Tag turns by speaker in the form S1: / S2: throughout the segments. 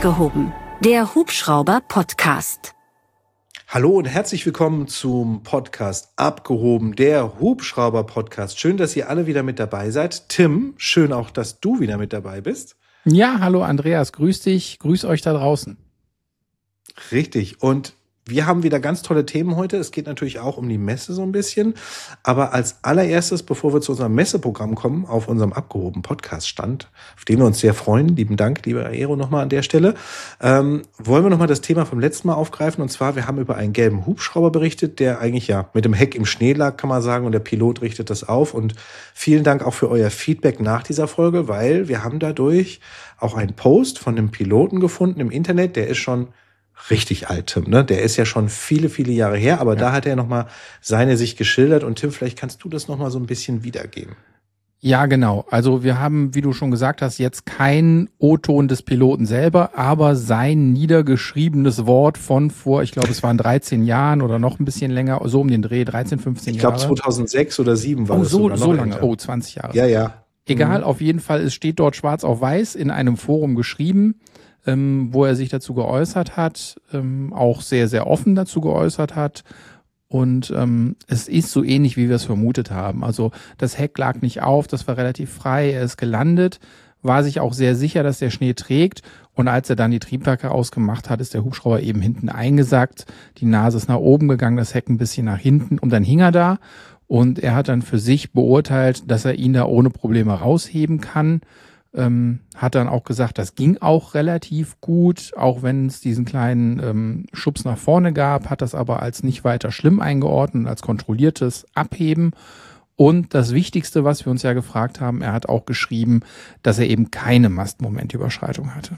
S1: Abgehoben, der Hubschrauber-Podcast.
S2: Hallo und herzlich willkommen zum Podcast Abgehoben, der Hubschrauber-Podcast. Schön, dass ihr alle wieder mit dabei seid. Tim, schön auch, dass du wieder mit dabei bist.
S3: Ja, hallo Andreas, grüß dich, grüß euch da draußen.
S2: Richtig, und wir haben wieder ganz tolle Themen heute. Es geht natürlich auch um die Messe so ein bisschen. Aber als allererstes, bevor wir zu unserem Messeprogramm kommen, auf unserem abgehobenen Podcast-Stand, auf den wir uns sehr freuen, lieben Dank, lieber Aero, nochmal an der Stelle, wollen wir nochmal das Thema vom letzten Mal aufgreifen. Und zwar, wir haben über einen gelben Hubschrauber berichtet, der eigentlich ja mit dem Heck im Schnee lag, kann man sagen. Und der Pilot richtet das auf. Und vielen Dank auch für euer Feedback nach dieser Folge, weil wir haben dadurch auch einen Post von einem Piloten gefunden im Internet, der ist schon richtig alt, Tim, ne? Der ist ja schon viele, viele Jahre her, aber da hat er nochmal seine Sicht geschildert. Und Tim, vielleicht kannst du das nochmal so ein bisschen wiedergeben.
S3: Ja, genau. Also wir haben, wie du schon gesagt hast, jetzt keinen O-Ton des Piloten selber, aber sein niedergeschriebenes Wort von vor, ich glaube, es waren 13 Jahren oder noch ein bisschen länger, so um den Dreh, 13, 15 Jahre.
S2: Ich glaube 2006 oder 2007 war das sogar
S3: so
S2: noch
S3: lange,
S2: älter.
S3: 20 Jahre.
S2: Ja.
S3: Egal, auf jeden Fall, es steht dort schwarz auf weiß in einem Forum geschrieben, wo er sich dazu geäußert hat, auch sehr, sehr offen dazu geäußert hat. Und es ist so ähnlich, wie wir es vermutet haben. Also das Heck lag nicht auf, das war relativ frei, er ist gelandet, war sich auch sehr sicher, dass der Schnee trägt. Und als er dann die Triebwerke ausgemacht hat, ist der Hubschrauber eben hinten eingesackt, die Nase ist nach oben gegangen, das Heck ein bisschen nach hinten und dann hing er da. Und er hat dann für sich beurteilt, dass er ihn da ohne Probleme rausheben kann. Hat dann auch gesagt, das ging auch relativ gut, auch wenn es diesen kleinen Schubs nach vorne gab, hat das aber als nicht weiter schlimm eingeordnet, als kontrolliertes Abheben. Und das Wichtigste, was wir uns ja gefragt haben, er hat auch geschrieben, dass er eben keine Mastmomentüberschreitung hatte.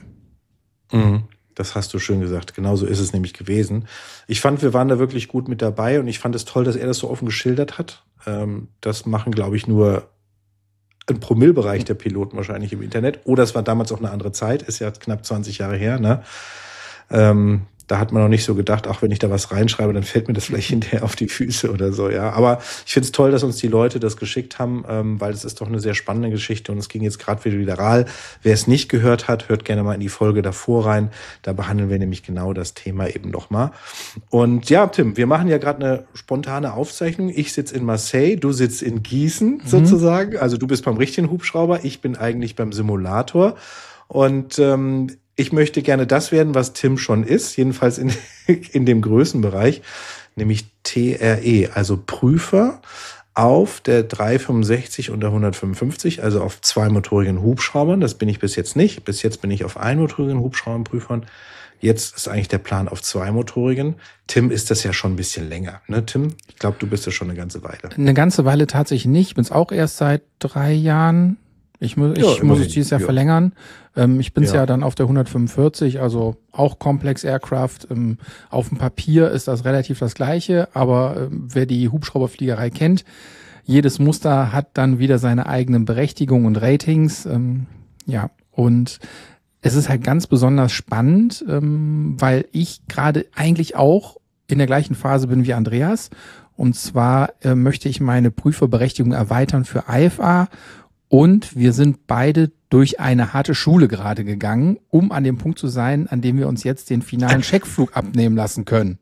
S2: Das hast du schön gesagt. Genauso ist es nämlich gewesen. Ich fand, wir waren da wirklich gut mit dabei und ich fand es toll, dass er das so offen geschildert hat. Das machen, glaube ich, nur ein Promillbereich der Piloten wahrscheinlich im Internet. Oder es war damals auch eine andere Zeit, ist ja knapp 20 Jahre her, ne? Da hat man noch nicht so gedacht, ach, wenn ich da was reinschreibe, dann fällt mir das vielleicht hinterher auf die Füße oder so, ja. Aber ich finde es toll, dass uns die Leute das geschickt haben, weil es ist doch eine sehr spannende Geschichte und es ging jetzt gerade wieder viral. Wer es nicht gehört hat, hört gerne mal in die Folge davor rein. Da behandeln wir nämlich genau das Thema eben nochmal. Und ja, Tim, wir machen ja gerade eine spontane Aufzeichnung. Ich sitze in Marseille, du sitzt in Gießen sozusagen. Also du bist beim richtigen Hubschrauber, ich bin eigentlich beim Simulator. Und ich möchte gerne das werden, was Tim schon ist, jedenfalls in dem Größenbereich, nämlich TRE, also Prüfer auf der 365 und der 155, also auf zweimotorigen Hubschraubern. Das bin ich bis jetzt nicht. Bis jetzt bin ich auf einmotorigen Hubschrauberprüfern. Jetzt ist eigentlich der Plan auf zweimotorigen. Tim ist das ja schon ein bisschen länger, ne Tim? Ich glaube, du bist ja schon eine ganze Weile.
S3: Eine ganze Weile tatsächlich nicht. Ich bin es auch erst seit 3 Jahren. Ich muss es dieses Jahr verlängern. Ich bin ja dann auf der 145, also auch Complex Aircraft. Auf dem Papier ist das relativ das Gleiche, aber wer die Hubschrauberfliegerei kennt, jedes Muster hat dann wieder seine eigenen Berechtigungen und Ratings. Und es ist halt ganz besonders spannend, weil ich gerade eigentlich auch in der gleichen Phase bin wie Andreas. Und zwar möchte ich meine Prüferberechtigung erweitern für IFA. Und wir sind beide durch eine harte Schule gerade gegangen, um an dem Punkt zu sein, an dem wir uns jetzt den finalen Checkflug abnehmen lassen können.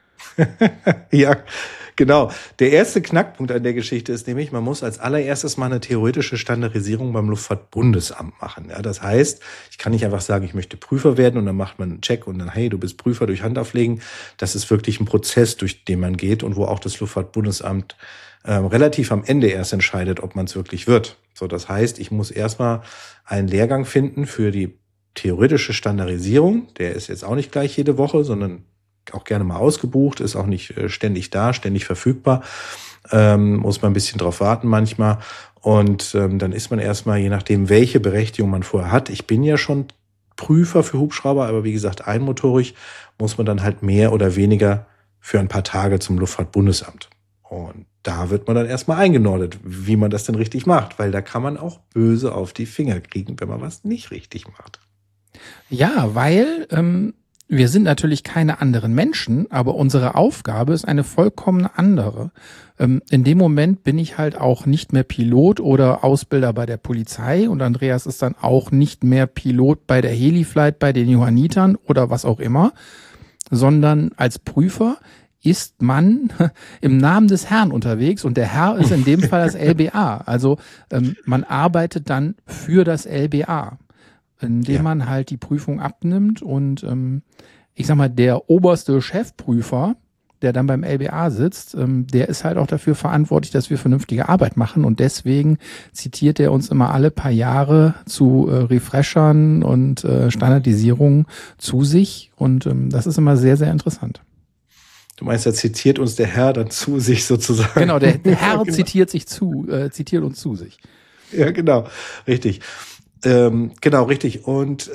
S2: Ja, genau. Der erste Knackpunkt an der Geschichte ist nämlich, man muss als allererstes mal eine theoretische Standardisierung beim Luftfahrtbundesamt machen. Ja, das heißt, ich kann nicht einfach sagen, ich möchte Prüfer werden und dann macht man einen Check und dann, hey, du bist Prüfer durch Hand auflegen. Das ist wirklich ein Prozess, durch den man geht und wo auch das Luftfahrtbundesamt relativ am Ende erst entscheidet, ob man es wirklich wird. So, das heißt, ich muss erstmal einen Lehrgang finden für die theoretische Standardisierung. Der ist jetzt auch nicht gleich jede Woche, sondern auch gerne mal ausgebucht, ist auch nicht ständig da, ständig verfügbar. Muss man ein bisschen drauf warten manchmal. Und dann ist man erstmal, je nachdem, welche Berechtigung man vorher hat. Ich bin ja schon Prüfer für Hubschrauber, aber wie gesagt, einmotorig muss man dann halt mehr oder weniger für ein paar Tage zum Luftfahrtbundesamt. Und da wird man dann erstmal eingenordet, wie man das denn richtig macht, weil da kann man auch böse auf die Finger kriegen, wenn man was nicht richtig macht.
S3: Ja, weil wir sind natürlich keine anderen Menschen, aber unsere Aufgabe ist eine vollkommen andere. In dem Moment bin ich halt auch nicht mehr Pilot oder Ausbilder bei der Polizei und Andreas ist dann auch nicht mehr Pilot bei der Heliflight, bei den Johannitern oder was auch immer, sondern als Prüfer ist man im Namen des Herrn unterwegs und der Herr ist in dem Fall das LBA. Also man arbeitet dann für das LBA, indem man halt die Prüfung abnimmt und ich sag mal, der oberste Chefprüfer, der dann beim LBA sitzt, der ist halt auch dafür verantwortlich, dass wir vernünftige Arbeit machen und deswegen zitiert er uns immer alle paar Jahre zu Refreshern und Standardisierungen zu sich und das ist immer sehr, sehr interessant.
S2: Du meinst, da zitiert uns der Herr dann zu sich sozusagen?
S3: Genau, der Herr zitiert uns zu sich.
S2: Ja, genau, richtig. Genau, richtig. Und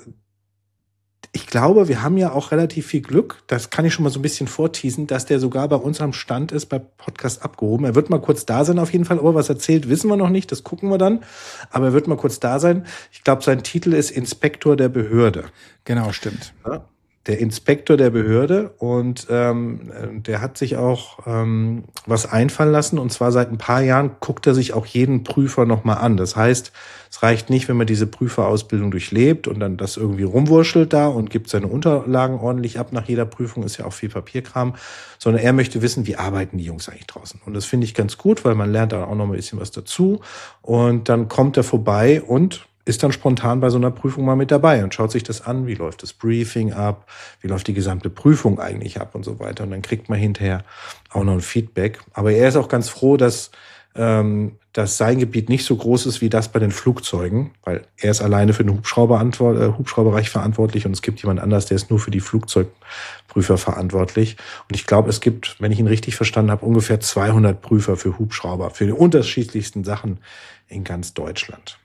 S2: ich glaube, wir haben ja auch relativ viel Glück, das kann ich schon mal so ein bisschen vorteasen, dass der sogar bei uns am Stand ist, bei Podcast abgehoben. Er wird mal kurz da sein auf jeden Fall, aber was erzählt, wissen wir noch nicht, das gucken wir dann. Aber er wird mal kurz da sein. Ich glaube, sein Titel ist Inspektor der Behörde.
S3: Genau, stimmt.
S2: Ja, der Inspektor der Behörde und der hat sich auch was einfallen lassen und zwar seit ein paar Jahren guckt er sich auch jeden Prüfer nochmal an. Das heißt, es reicht nicht, wenn man diese Prüferausbildung durchlebt und dann das irgendwie rumwurschtelt da und gibt seine Unterlagen ordentlich ab nach jeder Prüfung, ist ja auch viel Papierkram, sondern er möchte wissen, wie arbeiten die Jungs eigentlich draußen. Und das finde ich ganz gut, weil man lernt da auch noch ein bisschen was dazu und dann kommt er vorbei und ist dann spontan bei so einer Prüfung mal mit dabei und schaut sich das an, wie läuft das Briefing ab, wie läuft die gesamte Prüfung eigentlich ab und so weiter. Und dann kriegt man hinterher auch noch ein Feedback. Aber er ist auch ganz froh, dass sein Gebiet nicht so groß ist wie das bei den Flugzeugen, weil er ist alleine für den Hubschrauberbereich verantwortlich und es gibt jemand anders, der ist nur für die Flugzeugprüfer verantwortlich. Und ich glaube, es gibt, wenn ich ihn richtig verstanden habe, ungefähr 200 Prüfer für Hubschrauber, für die unterschiedlichsten Sachen in ganz Deutschland.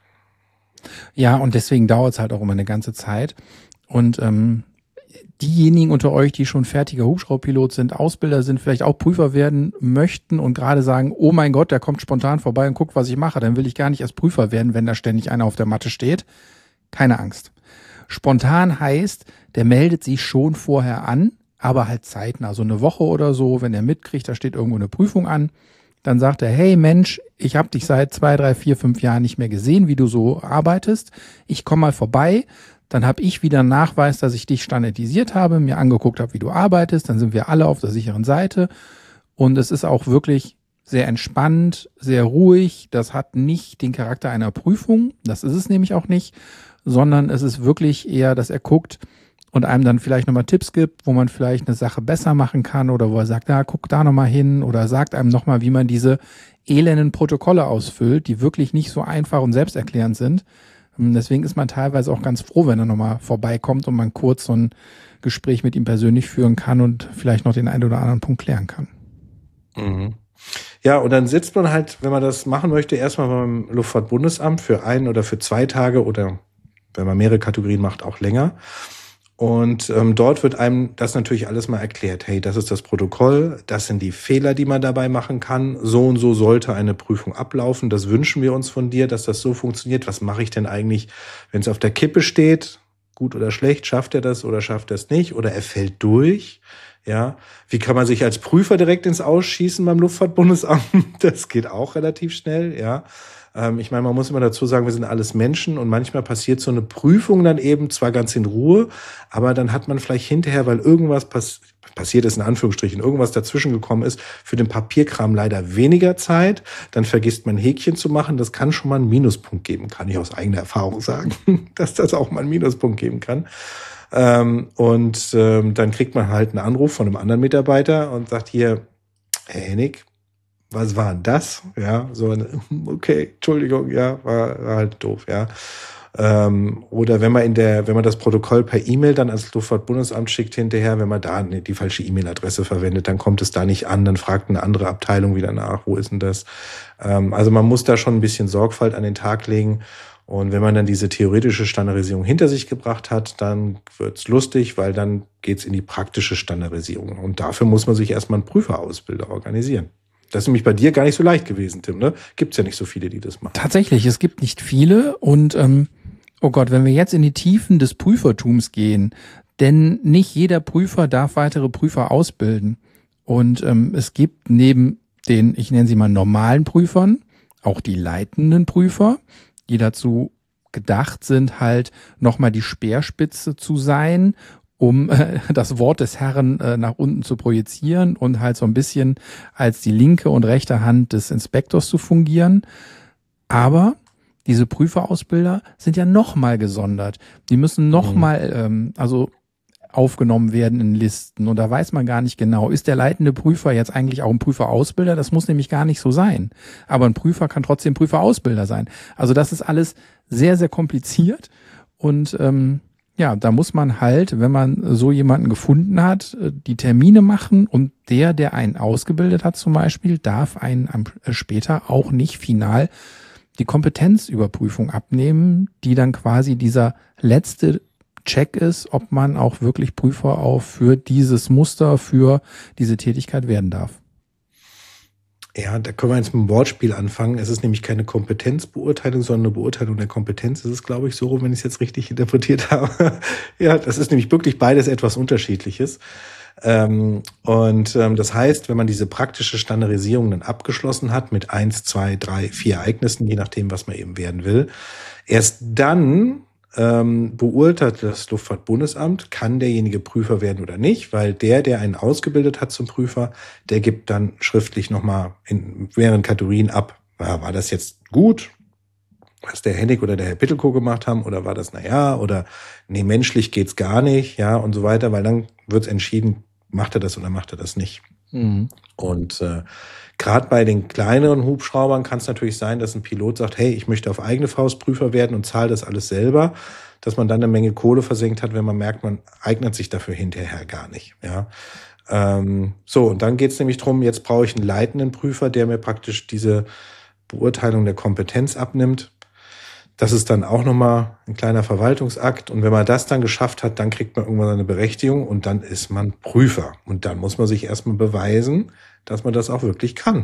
S3: Ja, und deswegen dauert es halt auch immer eine ganze Zeit. Und diejenigen unter euch, die schon fertiger Hubschraubpilot sind, Ausbilder sind, vielleicht auch Prüfer werden möchten und gerade sagen, oh mein Gott, der kommt spontan vorbei und guckt, was ich mache, dann will ich gar nicht erst Prüfer werden, wenn da ständig einer auf der Matte steht. Keine Angst. Spontan heißt, der meldet sich schon vorher an, aber halt zeitnah, so eine Woche oder so, wenn er mitkriegt, da steht irgendwo eine Prüfung an, dann sagt er, hey Mensch, ich habe dich seit 2, 3, 4, 5 Jahren nicht mehr gesehen, wie du so arbeitest. Ich komme mal vorbei, dann habe ich wieder einen Nachweis, dass ich dich standardisiert habe, mir angeguckt habe, wie du arbeitest, dann sind wir alle auf der sicheren Seite und es ist auch wirklich sehr entspannt, sehr ruhig. Das hat nicht den Charakter einer Prüfung, das ist es nämlich auch nicht, sondern es ist wirklich eher, dass er guckt und einem dann vielleicht nochmal Tipps gibt, wo man vielleicht eine Sache besser machen kann oder wo er sagt, ja, guck da nochmal hin oder sagt einem nochmal, wie man diese elenden Protokolle ausfüllt, die wirklich nicht so einfach und selbsterklärend sind. Deswegen ist man teilweise auch ganz froh, wenn er nochmal vorbeikommt und man kurz so ein Gespräch mit ihm persönlich führen kann und vielleicht noch den einen oder anderen Punkt klären kann.
S2: Mhm. Ja, und dann sitzt man halt, wenn man das machen möchte, erstmal beim Luftfahrtbundesamt für 1 oder für 2 Tage oder wenn man mehrere Kategorien macht, auch länger. Und dort wird einem das natürlich alles mal erklärt. Hey, das ist das Protokoll, das sind die Fehler, die man dabei machen kann. So und so sollte eine Prüfung ablaufen. Das wünschen wir uns von dir, dass das so funktioniert. Was mache ich denn eigentlich, wenn es auf der Kippe steht? Gut oder schlecht? Schafft er das oder schafft er es nicht? Oder er fällt durch? Ja, wie kann man sich als Prüfer direkt ins Ausschießen beim Luftfahrtbundesamt? Das geht auch relativ schnell, ja. Ich meine, man muss immer dazu sagen, wir sind alles Menschen und manchmal passiert so eine Prüfung dann eben zwar ganz in Ruhe, aber dann hat man vielleicht hinterher, weil irgendwas passiert ist, in Anführungsstrichen, irgendwas dazwischen gekommen ist, für den Papierkram leider weniger Zeit, dann vergisst man Häkchen zu machen, das kann schon mal einen Minuspunkt geben, kann ich aus eigener Erfahrung sagen, dass das auch mal einen Minuspunkt geben kann. Dann kriegt man halt einen Anruf von einem anderen Mitarbeiter und sagt hier, Herr Hennig, was war denn das? Ja, so, okay, Entschuldigung, ja, war halt doof, ja. Oder wenn man das Protokoll per E-Mail dann ans Luftfahrtbundesamt schickt hinterher, wenn man da die falsche E-Mail-Adresse verwendet, dann kommt es da nicht an, dann fragt eine andere Abteilung wieder nach, wo ist denn das? Also man muss da schon ein bisschen Sorgfalt an den Tag legen. Und wenn man dann diese theoretische Standardisierung hinter sich gebracht hat, dann wird's lustig, weil dann geht's in die praktische Standardisierung. Und dafür muss man sich erstmal einen Prüferausbilder organisieren. Das ist nämlich bei dir gar nicht so leicht gewesen, Tim, ne? Gibt's ja nicht so viele, die das machen.
S3: Tatsächlich, es gibt nicht viele und oh Gott, wenn wir jetzt in die Tiefen des Prüfertums gehen, Denn nicht jeder Prüfer darf weitere Prüfer ausbilden. Und es gibt neben den, ich nenne sie mal normalen Prüfern, auch die leitenden Prüfer, die dazu gedacht sind, halt nochmal die Speerspitze zu sein, um das Wort des Herrn nach unten zu projizieren und halt so ein bisschen als die linke und rechte Hand des Inspektors zu fungieren. Aber diese Prüferausbilder sind ja nochmal gesondert. Die müssen nochmal, aufgenommen werden in Listen. Und da weiß man gar nicht genau, ist der leitende Prüfer jetzt eigentlich auch ein Prüferausbilder? Das muss nämlich gar nicht so sein. Aber ein Prüfer kann trotzdem Prüferausbilder sein. Also das ist alles sehr, sehr kompliziert. Und da muss man halt, wenn man so jemanden gefunden hat, die Termine machen. Und der einen ausgebildet hat zum Beispiel, darf einen später auch nicht final die Kompetenzüberprüfung abnehmen, die dann quasi dieser letzte Check ist, ob man auch wirklich Prüfer auch für dieses Muster, für diese Tätigkeit werden darf.
S2: Ja, da können wir jetzt mit dem Wortspiel anfangen. Es ist nämlich keine Kompetenzbeurteilung, sondern eine Beurteilung der Kompetenz. Das ist, glaube ich, so, wenn ich es jetzt richtig interpretiert habe. Ja, das ist nämlich wirklich beides etwas Unterschiedliches. Das heißt, wenn man diese praktische Standardisierung dann abgeschlossen hat mit 1, 2, 3, 4 Ereignissen, je nachdem, was man eben werden will, erst dann beurteilt das Luftfahrtbundesamt, kann derjenige Prüfer werden oder nicht, weil der einen ausgebildet hat zum Prüfer, der gibt dann schriftlich nochmal in mehreren Kategorien ab, war das jetzt gut, was der Hennig oder der Herr Pittelkow gemacht haben, oder war das oder nee, menschlich geht's gar nicht, ja, und so weiter, weil dann wird's entschieden, macht er das oder macht er das nicht.
S3: Mhm.
S2: Und gerade bei den kleineren Hubschraubern kann es natürlich sein, dass ein Pilot sagt, hey, ich möchte auf eigene Faust Prüfer werden und zahle das alles selber, dass man dann eine Menge Kohle versenkt hat, wenn man merkt, man eignet sich dafür hinterher gar nicht. Ja, und dann geht es nämlich drum, jetzt brauche ich einen leitenden Prüfer, der mir praktisch diese Beurteilung der Kompetenz abnimmt. Das ist dann auch nochmal ein kleiner Verwaltungsakt. Und wenn man das dann geschafft hat, dann kriegt man irgendwann eine Berechtigung und dann ist man Prüfer. Und dann muss man sich erstmal beweisen, dass man das auch wirklich kann.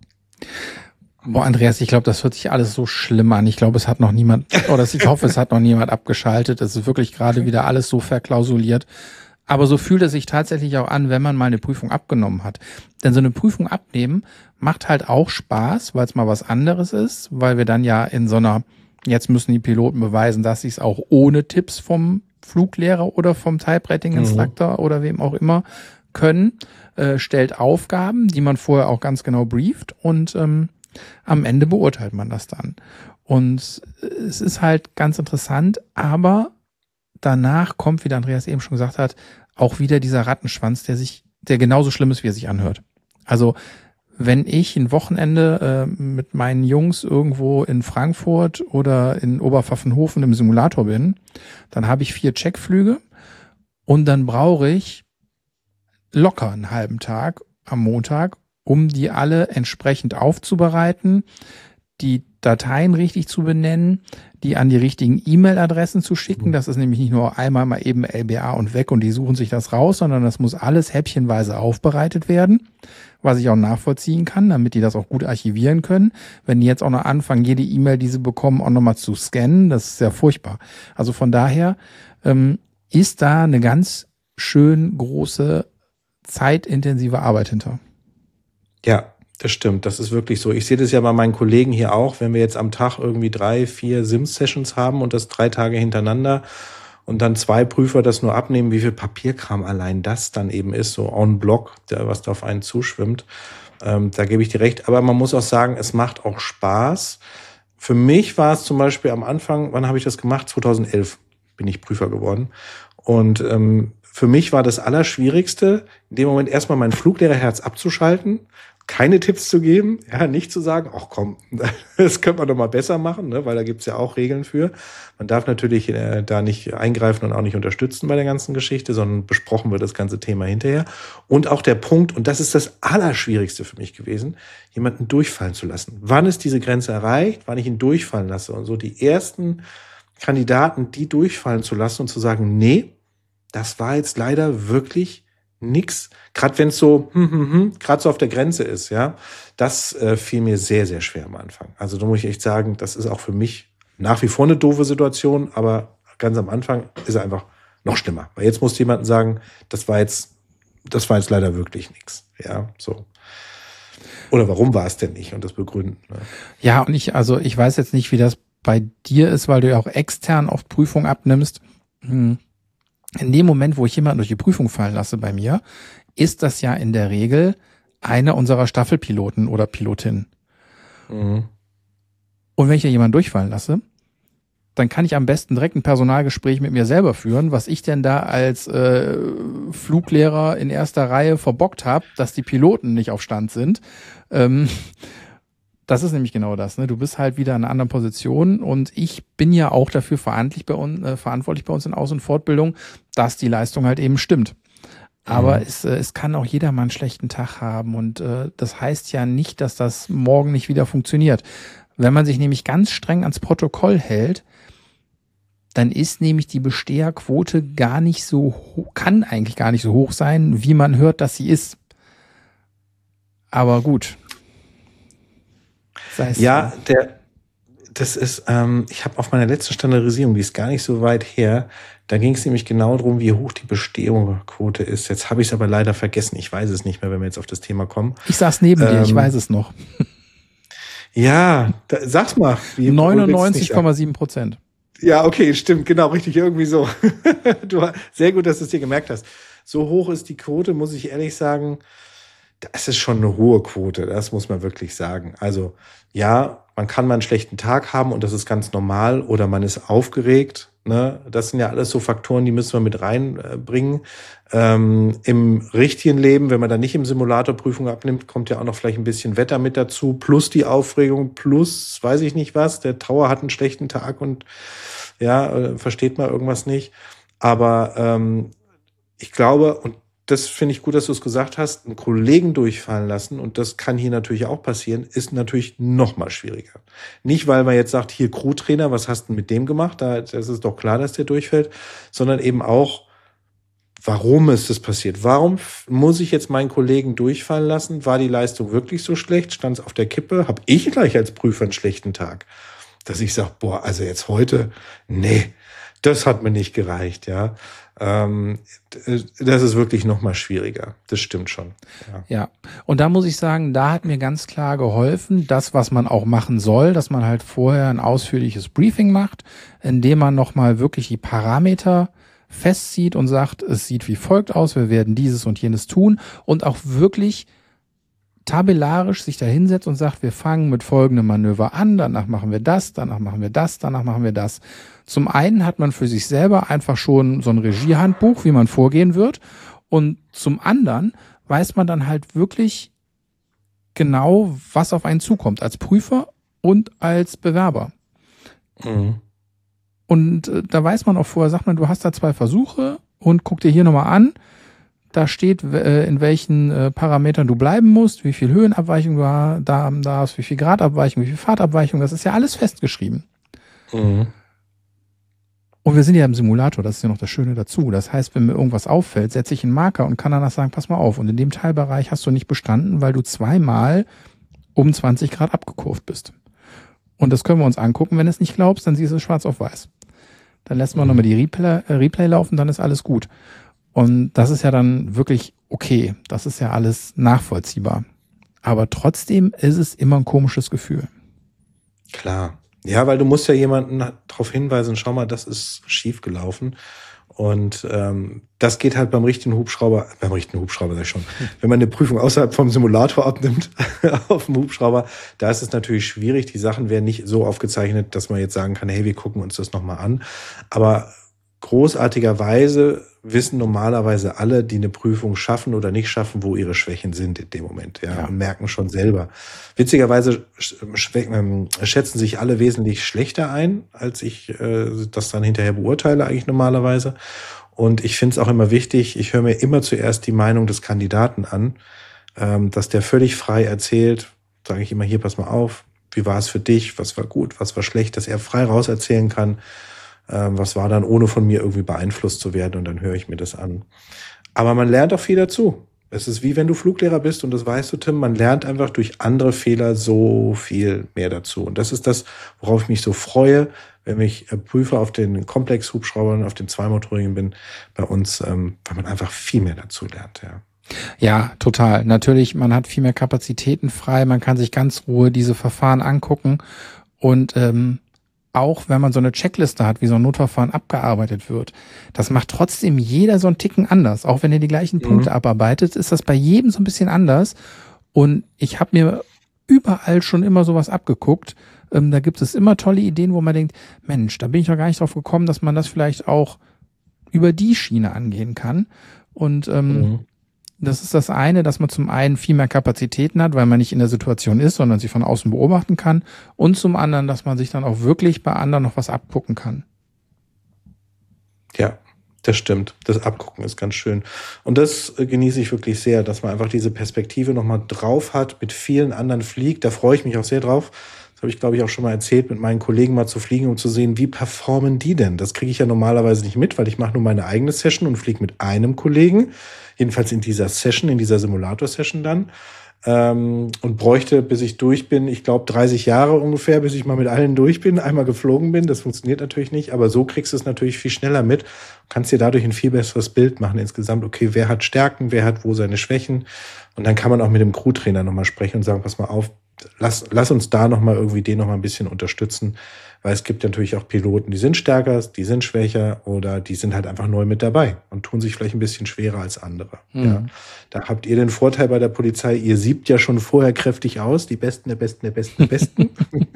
S3: Boah, Andreas, ich glaube, das hört sich alles so schlimm an. Ich glaube, es hat noch niemand, ich hoffe, es hat noch niemand abgeschaltet. Es ist wirklich gerade wieder alles so verklausuliert. Aber so fühlt es sich tatsächlich auch an, wenn man mal eine Prüfung abgenommen hat. Denn so eine Prüfung abnehmen macht halt auch Spaß, weil es mal was anderes ist, weil wir dann ja in so einer, jetzt müssen die Piloten beweisen, dass sie es auch ohne Tipps vom Fluglehrer oder vom Type-Rating-Instructor oder wem auch immer können, stellt Aufgaben, die man vorher auch ganz genau brieft und am Ende beurteilt man das dann. Und es ist halt ganz interessant, aber danach kommt, wie der Andreas eben schon gesagt hat, auch wieder dieser Rattenschwanz, der genauso schlimm ist, wie er sich anhört. Also wenn ich ein Wochenende mit meinen Jungs irgendwo in Frankfurt oder in Oberpfaffenhofen im Simulator bin, dann habe ich 4 Checkflüge und dann brauche ich locker einen halben Tag am Montag, um die alle entsprechend aufzubereiten, die Dateien richtig zu benennen, die an die richtigen E-Mail-Adressen zu schicken. Das ist nämlich nicht nur einmal mal eben LBA und weg und die suchen sich das raus, sondern das muss alles häppchenweise aufbereitet werden, was ich auch nachvollziehen kann, damit die das auch gut archivieren können. Wenn die jetzt auch noch anfangen, jede E-Mail, die sie bekommen, auch nochmal zu scannen, das ist sehr furchtbar. Also von daher ist da eine ganz schön große, zeitintensive Arbeit hinter.
S2: Ja, das stimmt. Das ist wirklich so. Ich sehe das ja bei meinen Kollegen hier auch, wenn wir jetzt am Tag irgendwie 3, 4 Sims-Sessions haben und das 3 Tage hintereinander und dann 2 Prüfer das nur abnehmen, wie viel Papierkram allein das dann eben ist, so en bloc, was da auf einen zuschwimmt. Da gebe ich dir recht. Aber man muss auch sagen, es macht auch Spaß. Für mich war es zum Beispiel am Anfang, wann habe ich das gemacht? 2011 bin ich Prüfer geworden. Und für mich war das Allerschwierigste, in dem Moment erstmal mein Fluglehrerherz abzuschalten, keine Tipps zu geben, ja, nicht zu sagen, ach komm, das könnte man doch mal besser machen, ne, weil da gibt's ja auch Regeln für. Man darf natürlich da nicht eingreifen und auch nicht unterstützen bei der ganzen Geschichte, sondern besprochen wird das ganze Thema hinterher. Und auch der Punkt, und das ist das Allerschwierigste für mich gewesen, jemanden durchfallen zu lassen. Wann ist diese Grenze erreicht, wann ich ihn durchfallen lasse? Und so die ersten Kandidaten, die durchfallen zu lassen und zu sagen, nee, das war jetzt leider wirklich nix. Gerade wenn es so, gerade so auf der Grenze ist, ja, das fiel mir sehr, sehr schwer am Anfang. Also da muss ich echt sagen, das ist auch für mich nach wie vor eine doofe Situation, aber ganz am Anfang ist er einfach noch schlimmer. Weil jetzt musst du jemandem sagen, das war jetzt leider wirklich nichts. Ja, so. Oder warum war es denn nicht? Und das begründen. Ne?
S3: Ja, und ich weiß jetzt nicht, wie das bei dir ist, weil du ja auch extern oft Prüfungen abnimmst. In dem Moment, wo ich jemanden durch die Prüfung fallen lasse bei mir, ist das ja in der Regel einer unserer Staffelpiloten oder Pilotin. Und wenn ich ja jemanden durchfallen lasse, dann kann ich am besten direkt ein Personalgespräch mit mir selber führen, was ich denn da als Fluglehrer in erster Reihe verbockt habe, dass die Piloten nicht auf Stand sind. Das ist nämlich genau das. Ne? Du bist halt wieder in einer anderen Position und ich bin ja auch dafür verantwortlich bei uns in Aus- und Fortbildung, dass die Leistung halt eben stimmt. Aber es kann auch jeder mal einen schlechten Tag haben und das heißt ja nicht, dass das morgen nicht wieder funktioniert. Wenn man sich nämlich ganz streng ans Protokoll hält, dann ist nämlich die Besteherquote kann eigentlich gar nicht so hoch sein, wie man hört, dass sie ist. Aber gut.
S2: Ja, das ist, ich habe auf meiner letzten Standardisierung, die ist gar nicht so weit her, da ging es nämlich genau darum, wie hoch die Bestehungsquote ist. Jetzt habe ich es aber leider vergessen. Ich weiß es nicht mehr, wenn wir jetzt auf das Thema kommen.
S3: Ich saß neben dir, ich weiß es noch.
S2: Ja, sag's mal.
S3: 99,7%.
S2: Ja, okay, stimmt, genau, richtig, irgendwie so. Sehr gut, dass du es dir gemerkt hast. So hoch ist die Quote, muss ich ehrlich sagen, das ist schon eine hohe Quote, das muss man wirklich sagen. Also ja, man kann mal einen schlechten Tag haben und das ist ganz normal oder man ist aufgeregt. Ne? Das sind ja alles so Faktoren, die müssen wir mit reinbringen. Im richtigen Leben, wenn man dann nicht im Simulator Prüfung abnimmt, kommt ja auch noch vielleicht ein bisschen Wetter mit dazu, plus die Aufregung, plus weiß ich nicht was, der Tower hat einen schlechten Tag und ja, versteht mal irgendwas nicht. Aber ich glaube, und das finde ich gut, dass du es gesagt hast, einen Kollegen durchfallen lassen, und das kann hier natürlich auch passieren, ist natürlich noch mal schwieriger. Nicht, weil man jetzt sagt, hier Crewtrainer, was hast du mit dem gemacht? Das ist doch klar, dass der durchfällt, sondern eben auch, warum ist das passiert? Warum muss ich jetzt meinen Kollegen durchfallen lassen? War die Leistung wirklich so schlecht? Stand es auf der Kippe? Habe ich gleich als Prüfer einen schlechten Tag? Dass ich sage, boah, also jetzt heute, nee, das hat mir nicht gereicht, ja. Das ist wirklich noch mal schwieriger. Das stimmt schon.
S3: Ja, und da muss ich sagen, da hat mir ganz klar geholfen, das, was man auch machen soll, dass man halt vorher ein ausführliches Briefing macht, indem man noch mal wirklich die Parameter festzieht und sagt, es sieht wie folgt aus, wir werden dieses und jenes tun und auch wirklich tabellarisch sich da hinsetzt und sagt, wir fangen mit folgendem Manöver an, danach machen wir das, danach machen wir das, danach machen wir das. Zum einen hat man für sich selber einfach schon so ein Regiehandbuch, wie man vorgehen wird, und zum anderen weiß man dann halt wirklich genau, was auf einen zukommt, als Prüfer und als Bewerber.
S2: Mhm.
S3: Und da weiß man auch vorher, sagt man, du hast da 2 Versuche und guck dir hier nochmal an. Da steht, in welchen Parametern du bleiben musst, wie viel Höhenabweichung du da hast, wie viel Gradabweichung, wie viel Fahrtabweichung. Das ist ja alles festgeschrieben.
S2: Mhm.
S3: Und wir sind ja im Simulator, das ist ja noch das Schöne dazu. Das heißt, wenn mir irgendwas auffällt, setze ich einen Marker und kann danach sagen, pass mal auf. Und in dem Teilbereich hast du nicht bestanden, weil du 2-mal um 20 Grad abgekurvt bist. Und das können wir uns angucken. Wenn du es nicht glaubst, dann siehst du es schwarz auf weiß. Dann lässt man nochmal die Replay laufen, dann ist alles gut. Und das ist ja dann wirklich okay. Das ist ja alles nachvollziehbar. Aber trotzdem ist es immer ein komisches Gefühl.
S2: Klar. Ja, weil du musst ja jemanden darauf hinweisen, schau mal, das ist schief gelaufen. Und das geht halt beim richtigen Hubschrauber sag ich schon, wenn man eine Prüfung außerhalb vom Simulator abnimmt, auf dem Hubschrauber, da ist es natürlich schwierig. Die Sachen werden nicht so aufgezeichnet, dass man jetzt sagen kann, hey, wir gucken uns das nochmal an. Aber großartigerweise wissen normalerweise alle, die eine Prüfung schaffen oder nicht schaffen, wo ihre Schwächen sind in dem Moment, ja. Und merken schon selber. Witzigerweise schätzen sich alle wesentlich schlechter ein, als ich das dann hinterher beurteile eigentlich normalerweise. Und ich finde es auch immer wichtig, ich höre mir immer zuerst die Meinung des Kandidaten an, dass der völlig frei erzählt, sage ich immer, hier, pass mal auf, wie war es für dich, was war gut, was war schlecht, dass er frei raus erzählen kann, was war dann, ohne von mir irgendwie beeinflusst zu werden, und dann höre ich mir das an. Aber man lernt auch viel dazu. Es ist wie wenn du Fluglehrer bist und das weißt du, Tim, man lernt einfach durch andere Fehler so viel mehr dazu. Und das ist das, worauf ich mich so freue, wenn ich Prüfer auf den Komplex-Hubschraubern, auf den Zweimotorigen bin bei uns, weil man einfach viel mehr dazu lernt, ja.
S3: Ja, total. Natürlich, man hat viel mehr Kapazitäten frei, man kann sich ganz Ruhe diese Verfahren angucken und auch wenn man so eine Checkliste hat, wie so ein Notverfahren abgearbeitet wird, das macht trotzdem jeder so einen Ticken anders. Auch wenn ihr die gleichen Punkte abarbeitet, ist das bei jedem so ein bisschen anders. Und ich habe mir überall schon immer sowas abgeguckt. Da gibt es immer tolle Ideen, wo man denkt, Mensch, da bin ich noch gar nicht drauf gekommen, dass man das vielleicht auch über die Schiene angehen kann. Und das ist das eine, dass man zum einen viel mehr Kapazitäten hat, weil man nicht in der Situation ist, sondern sie von außen beobachten kann. Und zum anderen, dass man sich dann auch wirklich bei anderen noch was abgucken kann.
S2: Ja, das stimmt. Das Abgucken ist ganz schön. Und das genieße ich wirklich sehr, dass man einfach diese Perspektive nochmal drauf hat, mit vielen anderen fliegt. Da freue ich mich auch sehr drauf. Das habe ich, glaube ich, auch schon mal erzählt, mit meinen Kollegen mal zu fliegen, um zu sehen, wie performen die denn? Das kriege ich ja normalerweise nicht mit, weil ich mache nur meine eigene Session und fliege mit einem Kollegen. Jedenfalls in dieser Session, in dieser Simulator-Session dann. Und bräuchte, bis ich durch bin, ich glaube 30 Jahre ungefähr, bis ich mal mit allen durch bin, einmal geflogen bin. Das funktioniert natürlich nicht, aber so kriegst du es natürlich viel schneller mit. Du kannst dir dadurch ein viel besseres Bild machen insgesamt. Okay, wer hat Stärken, wer hat wo seine Schwächen? Und dann kann man auch mit dem Crewtrainer nochmal sprechen und sagen, pass mal auf, lass uns da nochmal irgendwie den nochmal ein bisschen unterstützen. Weil es gibt natürlich auch Piloten, die sind stärker, die sind schwächer oder die sind halt einfach neu mit dabei und tun sich vielleicht ein bisschen schwerer als andere. Ja. Da habt ihr den Vorteil bei der Polizei, ihr siebt ja schon vorher kräftig aus, die Besten der Besten der Besten der Besten.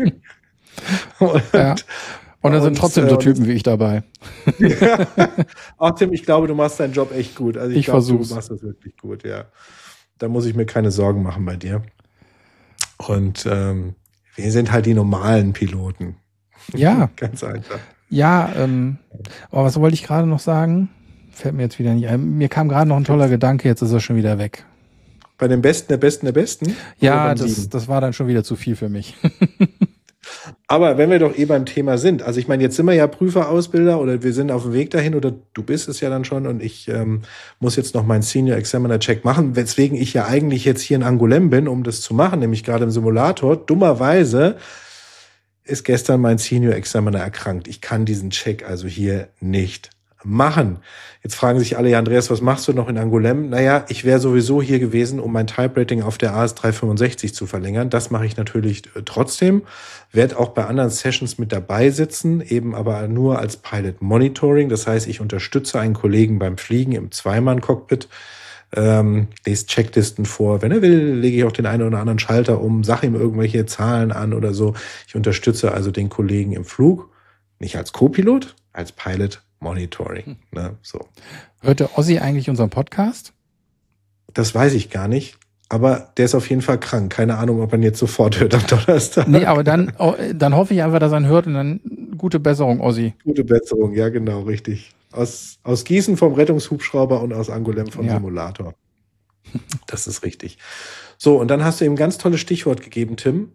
S3: Und dann sind trotzdem so Typen wie ich dabei.
S2: Ja. Ach Tim, ich glaube, du machst deinen Job echt gut. Also ich glaube, du machst das wirklich gut, ja. Da muss ich mir keine Sorgen machen bei dir. Und wir sind halt die normalen Piloten.
S3: Ja.
S2: Ganz einfach.
S3: Ja, aber was wollte ich gerade noch sagen? Fällt mir jetzt wieder nicht ein. Mir kam gerade noch ein toller Gedanke, jetzt ist er schon wieder weg.
S2: Bei dem Besten der Besten der Besten?
S3: Ja, das war dann schon wieder zu viel für mich.
S2: Aber wenn wir doch beim Thema sind, also ich meine, jetzt sind wir ja Prüferausbilder oder wir sind auf dem Weg dahin oder du bist es ja dann schon und ich muss jetzt noch meinen Senior Examiner Check machen, weswegen ich ja eigentlich jetzt hier in Angoulême bin, um das zu machen, nämlich gerade im Simulator. Dummerweise ist gestern mein Senior Examiner erkrankt. Ich kann diesen Check also hier nicht machen. Jetzt fragen sich alle, ja Andreas, was machst du noch in Angoulême? Naja, ich wäre sowieso hier gewesen, um mein Type-Rating auf der AS365 zu verlängern. Das mache ich natürlich trotzdem. Werde auch bei anderen Sessions mit dabei sitzen, eben aber nur als Pilot Monitoring. Das heißt, ich unterstütze einen Kollegen beim Fliegen im Zweimann-Cockpit, lese Checklisten vor. Wenn er will, lege ich auch den einen oder anderen Schalter um, sage ihm irgendwelche Zahlen an oder so. Ich unterstütze also den Kollegen im Flug, nicht als Co-Pilot, als Pilot Monitoring. Ne, so.
S3: Hört der Ossi eigentlich unseren Podcast?
S2: Das weiß ich gar nicht. Aber der ist auf jeden Fall krank. Keine Ahnung, ob er ihn jetzt sofort hört am Donnerstag.
S3: Nee, aber dann hoffe ich einfach, dass er ihn hört und dann gute Besserung, Ossi.
S2: Gute Besserung, ja genau, richtig. Aus Gießen vom Rettungshubschrauber und aus Angoulême vom Simulator. Das ist richtig. So, und dann hast du eben ein ganz tolles Stichwort gegeben, Tim.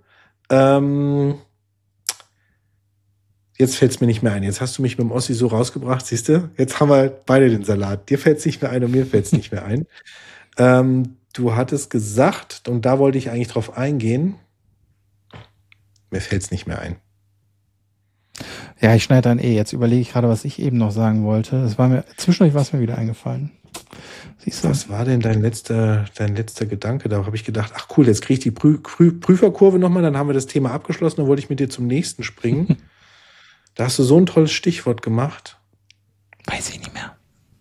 S2: Jetzt fällt es mir nicht mehr ein. Jetzt hast du mich mit dem Ossi so rausgebracht, siehst du? Jetzt haben wir beide den Salat. Dir fällt es nicht mehr ein und mir fällt es nicht mehr ein. Du hattest gesagt, und da wollte ich eigentlich drauf eingehen, mir fällt es nicht mehr ein.
S3: Ja, ich schneide dann Jetzt überlege ich gerade, was ich eben noch sagen wollte. Zwischendurch war es mir wieder eingefallen. Siehst du?
S2: Was war denn dein letzter Gedanke? Da habe ich gedacht, ach cool, jetzt kriege ich die Prüferkurve nochmal, dann haben wir das Thema abgeschlossen, dann wollte ich mit dir zum nächsten springen. Da hast du so ein tolles Stichwort gemacht.
S3: Weiß ich nicht mehr.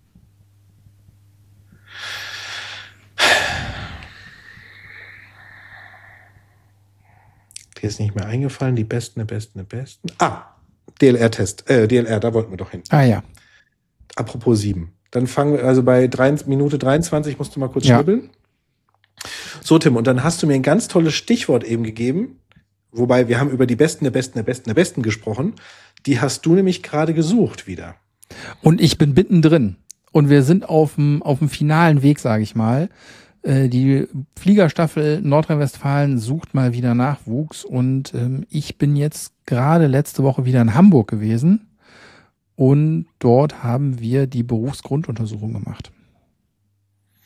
S2: Dir ist nicht mehr eingefallen, die Besten der Besten der Besten. DLR-Test, DLR, da wollten wir doch hin.
S3: Ja.
S2: Apropos 7. Dann fangen wir, also bei Minute 23 musst du mal kurz schnibbeln. So, Tim, und dann hast du mir ein ganz tolles Stichwort eben gegeben, wobei wir haben über die Besten der Besten der Besten der Besten gesprochen. Die hast du nämlich gerade gesucht wieder.
S3: Und ich bin mittendrin. Und wir sind auf dem finalen Weg, sage ich mal. Die Fliegerstaffel Nordrhein-Westfalen sucht mal wieder Nachwuchs. Und ich bin jetzt gerade letzte Woche wieder in Hamburg gewesen. Und dort haben wir die Berufsgrunduntersuchung gemacht.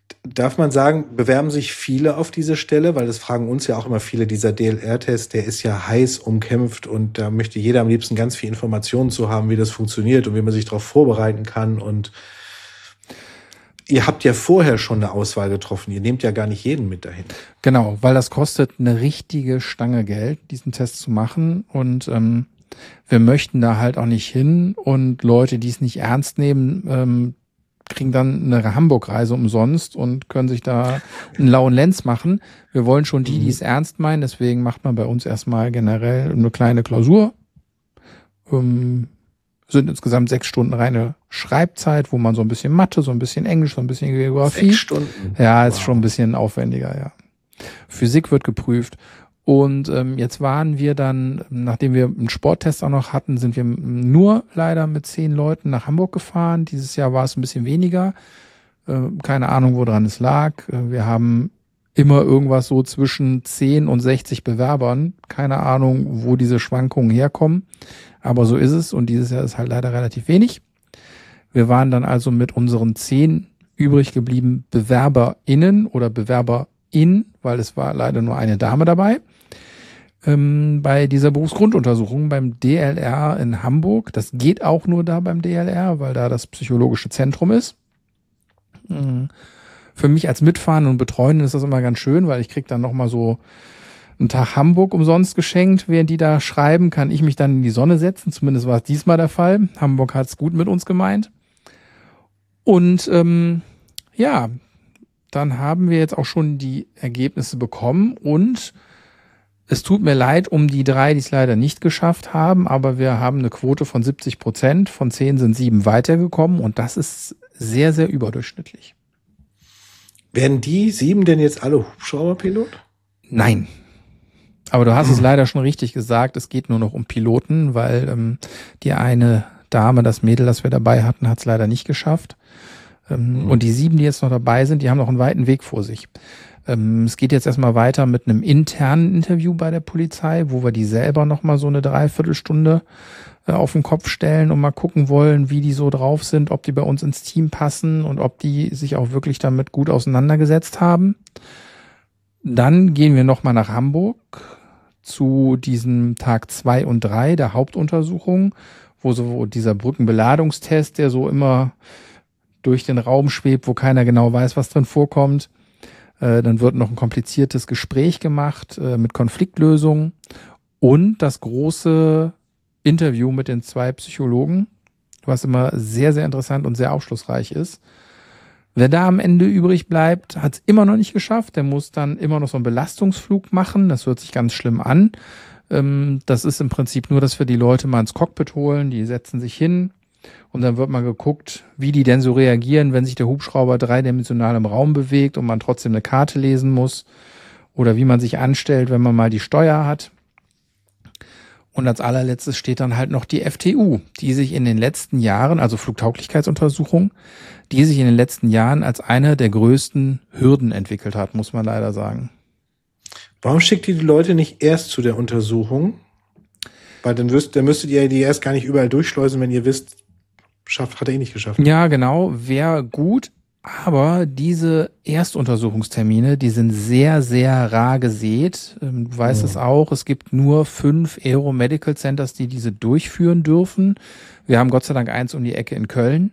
S2: Darf man sagen, bewerben sich viele auf diese Stelle? Weil das fragen uns ja auch immer viele, dieser DLR-Test, der ist ja heiß umkämpft und da möchte jeder am liebsten ganz viel Informationen zu haben, wie das funktioniert und wie man sich darauf vorbereiten kann. Und ihr habt ja vorher schon eine Auswahl getroffen. Ihr nehmt ja gar nicht jeden mit dahin.
S3: Genau, weil das kostet eine richtige Stange Geld, diesen Test zu machen. Und wir möchten da halt auch nicht hin. Und Leute, die es nicht ernst nehmen, kriegen dann eine Hamburg-Reise umsonst und können sich da einen lauen Lenz machen. Wir wollen schon die es ernst meinen. Deswegen macht man bei uns erstmal generell eine kleine Klausur. Sind insgesamt 6 Stunden reine Schreibzeit, wo man so ein bisschen Mathe, so ein bisschen Englisch, so ein bisschen Geografie.
S2: 6 Stunden?
S3: Ja, ist schon ein bisschen aufwendiger, ja. Physik wird geprüft. Und jetzt waren wir dann, nachdem wir einen Sporttest auch noch hatten, sind wir nur leider mit 10 Leuten nach Hamburg gefahren. Dieses Jahr war es ein bisschen weniger. Keine Ahnung, woran es lag. Wir haben immer irgendwas so zwischen 10 und 60 Bewerbern. Keine Ahnung, wo diese Schwankungen herkommen. Aber so ist es. Und dieses Jahr ist halt leider relativ wenig. Wir waren dann also mit unseren 10 übrig geblieben BewerberInnen oder BewerberIn, weil es war leider nur eine Dame dabei, bei dieser Berufsgrunduntersuchung beim DLR in Hamburg. Das geht auch nur da beim DLR, weil da das psychologische Zentrum ist. Für mich als Mitfahrende und Betreuende ist das immer ganz schön, weil ich krieg dann nochmal so einen Tag Hamburg umsonst geschenkt. Während die da schreiben, kann ich mich dann in die Sonne setzen. Zumindest war es diesmal der Fall. Hamburg hat's gut mit uns gemeint. Und ja, dann haben wir jetzt auch schon die Ergebnisse bekommen und es tut mir leid um die 3, die es leider nicht geschafft haben, aber wir haben eine Quote von 70%. Von 10 sind 7 weitergekommen und das ist sehr, sehr überdurchschnittlich.
S2: Werden die 7 denn jetzt alle Hubschrauberpilot?
S3: Nein. Aber du hast es leider schon richtig gesagt, es geht nur noch um Piloten, weil die eine Dame, das Mädel, das wir dabei hatten, hat es leider nicht geschafft. Und die 7, die jetzt noch dabei sind, die haben noch einen weiten Weg vor sich. Es geht jetzt erstmal weiter mit einem internen Interview bei der Polizei, wo wir die selber nochmal so eine Dreiviertelstunde auf den Kopf stellen und mal gucken wollen, wie die so drauf sind, ob die bei uns ins Team passen und ob die sich auch wirklich damit gut auseinandergesetzt haben. Dann gehen wir nochmal nach Hamburg zu diesem Tag 2 und 3 der Hauptuntersuchung, wo so dieser Brückenbeladungstest, der so immer durch den Raum schwebt, wo keiner genau weiß, was drin vorkommt. Dann wird noch ein kompliziertes Gespräch gemacht mit Konfliktlösung und das große Interview mit den 2 Psychologen, was immer sehr, sehr interessant und sehr aufschlussreich ist. Wer da am Ende übrig bleibt, hat es immer noch nicht geschafft. Der muss dann immer noch so einen Belastungsflug machen. Das hört sich ganz schlimm an. Das ist im Prinzip nur, dass wir die Leute mal ins Cockpit holen. Die setzen sich hin. Und dann wird mal geguckt, wie die denn so reagieren, wenn sich der Hubschrauber dreidimensional im Raum bewegt und man trotzdem eine Karte lesen muss. Oder wie man sich anstellt, wenn man mal die Steuer hat. Und als allerletztes steht dann halt noch die FTU, die sich in den letzten Jahren, also Flugtauglichkeitsuntersuchung, die sich in den letzten Jahren als eine der größten Hürden entwickelt hat, muss man leider sagen.
S2: Warum schickt ihr die Leute nicht erst zu der Untersuchung? Weil dann müsstet ihr die erst gar nicht überall durchschleusen, wenn ihr wisst, hat er eh nicht geschafft.
S3: Ja, genau, wäre gut. Aber diese Erstuntersuchungstermine, die sind sehr, sehr rar gesät. Du weißt es auch, es gibt nur 5 Aero Medical Centers, die diese durchführen dürfen. Wir haben Gott sei Dank eins um die Ecke in Köln.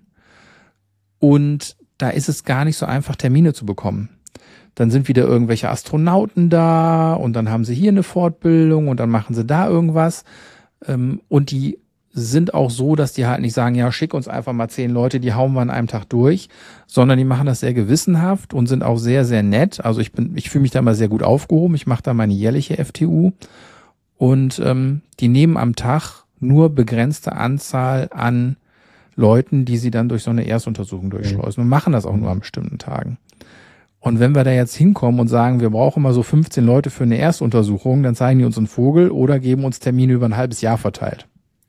S3: Und da ist es gar nicht so einfach, Termine zu bekommen. Dann sind wieder irgendwelche Astronauten da und dann haben sie hier eine Fortbildung und dann machen sie da irgendwas. Und die sind auch so, dass die halt nicht sagen, ja, schick uns einfach mal 10 Leute, die hauen wir an einem Tag durch, sondern die machen das sehr gewissenhaft und sind auch sehr, sehr nett. Also ich fühle mich da immer sehr gut aufgehoben. Ich mache da meine jährliche FTU und die nehmen am Tag nur begrenzte Anzahl an Leuten, die sie dann durch so eine Erstuntersuchung durchschleusen und machen das auch nur an bestimmten Tagen. Und wenn wir da jetzt hinkommen und sagen, wir brauchen mal so 15 Leute für eine Erstuntersuchung, dann zeigen die uns einen Vogel oder geben uns Termine über ein halbes Jahr verteilt.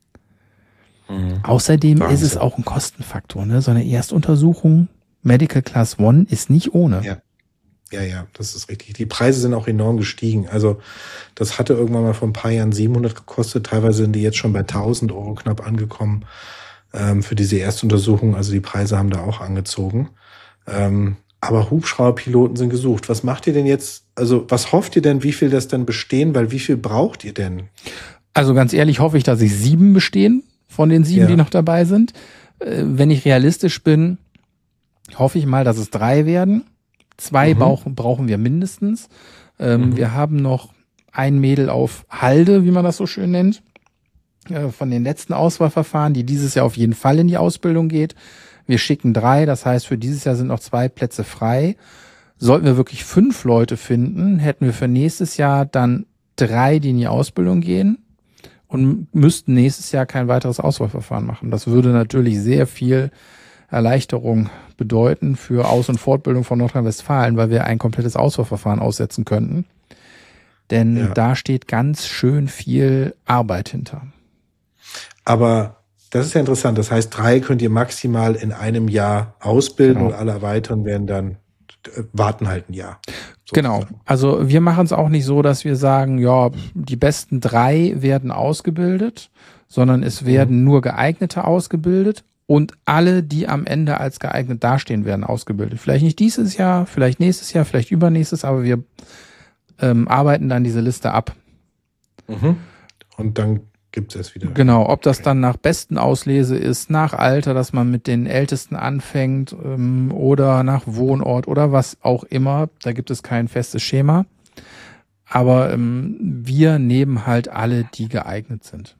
S3: Außerdem ist es auch ein Kostenfaktor, ne? So eine Erstuntersuchung, Medical Class 1, ist nicht ohne.
S2: Ja, das ist richtig. Die Preise sind auch enorm gestiegen. Also das hatte irgendwann mal vor ein paar Jahren 700 gekostet. Teilweise sind die jetzt schon bei 1.000 Euro knapp angekommen für diese Erstuntersuchung. Also die Preise haben da auch angezogen. Aber Hubschrauberpiloten sind gesucht. Was macht ihr denn jetzt? Also was hofft ihr denn, wie viel das dann bestehen? Weil wie viel braucht ihr denn?
S3: Also ganz ehrlich hoffe ich, dass 7 bestehen von den 7, die noch dabei sind. Wenn ich realistisch bin, hoffe ich mal, dass es 3 werden. 2 brauchen wir mindestens. Wir haben noch ein Mädel auf Halde, wie man das so schön nennt, von den letzten Auswahlverfahren, die dieses Jahr auf jeden Fall in die Ausbildung geht. Wir schicken 3, das heißt, für dieses Jahr sind noch 2 Plätze frei. Sollten wir wirklich 5 Leute finden, hätten wir für nächstes Jahr dann 3, die in die Ausbildung gehen und müssten nächstes Jahr kein weiteres Auswahlverfahren machen. Das würde natürlich sehr viel Erleichterung bedeuten für Aus- und Fortbildung von Nordrhein-Westfalen, weil wir ein komplettes Auswahlverfahren aussetzen könnten. Denn da steht ganz schön viel Arbeit hinter.
S2: Aber das ist ja interessant. Das heißt, 3 könnt ihr maximal in einem Jahr ausbilden und alle weiteren werden dann warten halt ein Jahr.
S3: Genau. Also wir machen es auch nicht so, dass wir sagen, ja, die besten 3 werden ausgebildet, sondern es werden nur geeignete ausgebildet und alle, die am Ende als geeignet dastehen, werden ausgebildet. Vielleicht nicht dieses Jahr, vielleicht nächstes Jahr, vielleicht übernächstes, aber wir arbeiten dann diese Liste ab.
S2: Und dann gibt es wieder.
S3: Genau, ob das dann nach besten Auslese ist, nach Alter, dass man mit den Ältesten anfängt oder nach Wohnort oder was auch immer. Da gibt es kein festes Schema. Aber wir nehmen halt alle, die geeignet sind.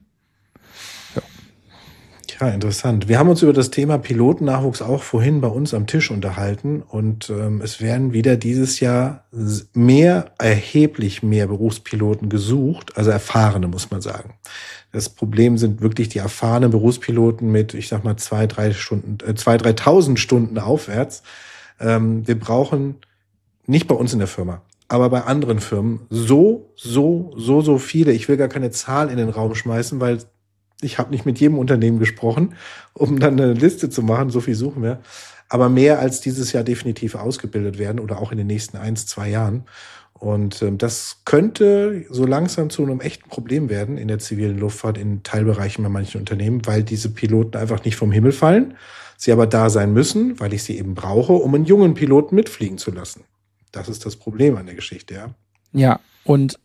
S2: Ja, interessant. Wir haben uns über das Thema Pilotennachwuchs auch vorhin bei uns am Tisch unterhalten und es werden wieder dieses Jahr erheblich mehr Berufspiloten gesucht, also erfahrene, muss man sagen. Das Problem sind wirklich die erfahrenen Berufspiloten mit, ich sag mal, 2.000, 3.000 Stunden aufwärts. Wir brauchen, nicht bei uns in der Firma, aber bei anderen Firmen so viele. Ich will gar keine Zahl in den Raum schmeißen, weil ich habe nicht mit jedem Unternehmen gesprochen, um dann eine Liste zu machen, so viel suchen wir. Aber mehr als dieses Jahr definitiv ausgebildet werden oder auch in den nächsten 1-2 Jahren. Und das könnte so langsam zu einem echten Problem werden in der zivilen Luftfahrt in Teilbereichen bei manchen Unternehmen, weil diese Piloten einfach nicht vom Himmel fallen, sie aber da sein müssen, weil ich sie eben brauche, um einen jungen Piloten mitfliegen zu lassen. Das ist das Problem an der Geschichte, ja.
S3: Ja, und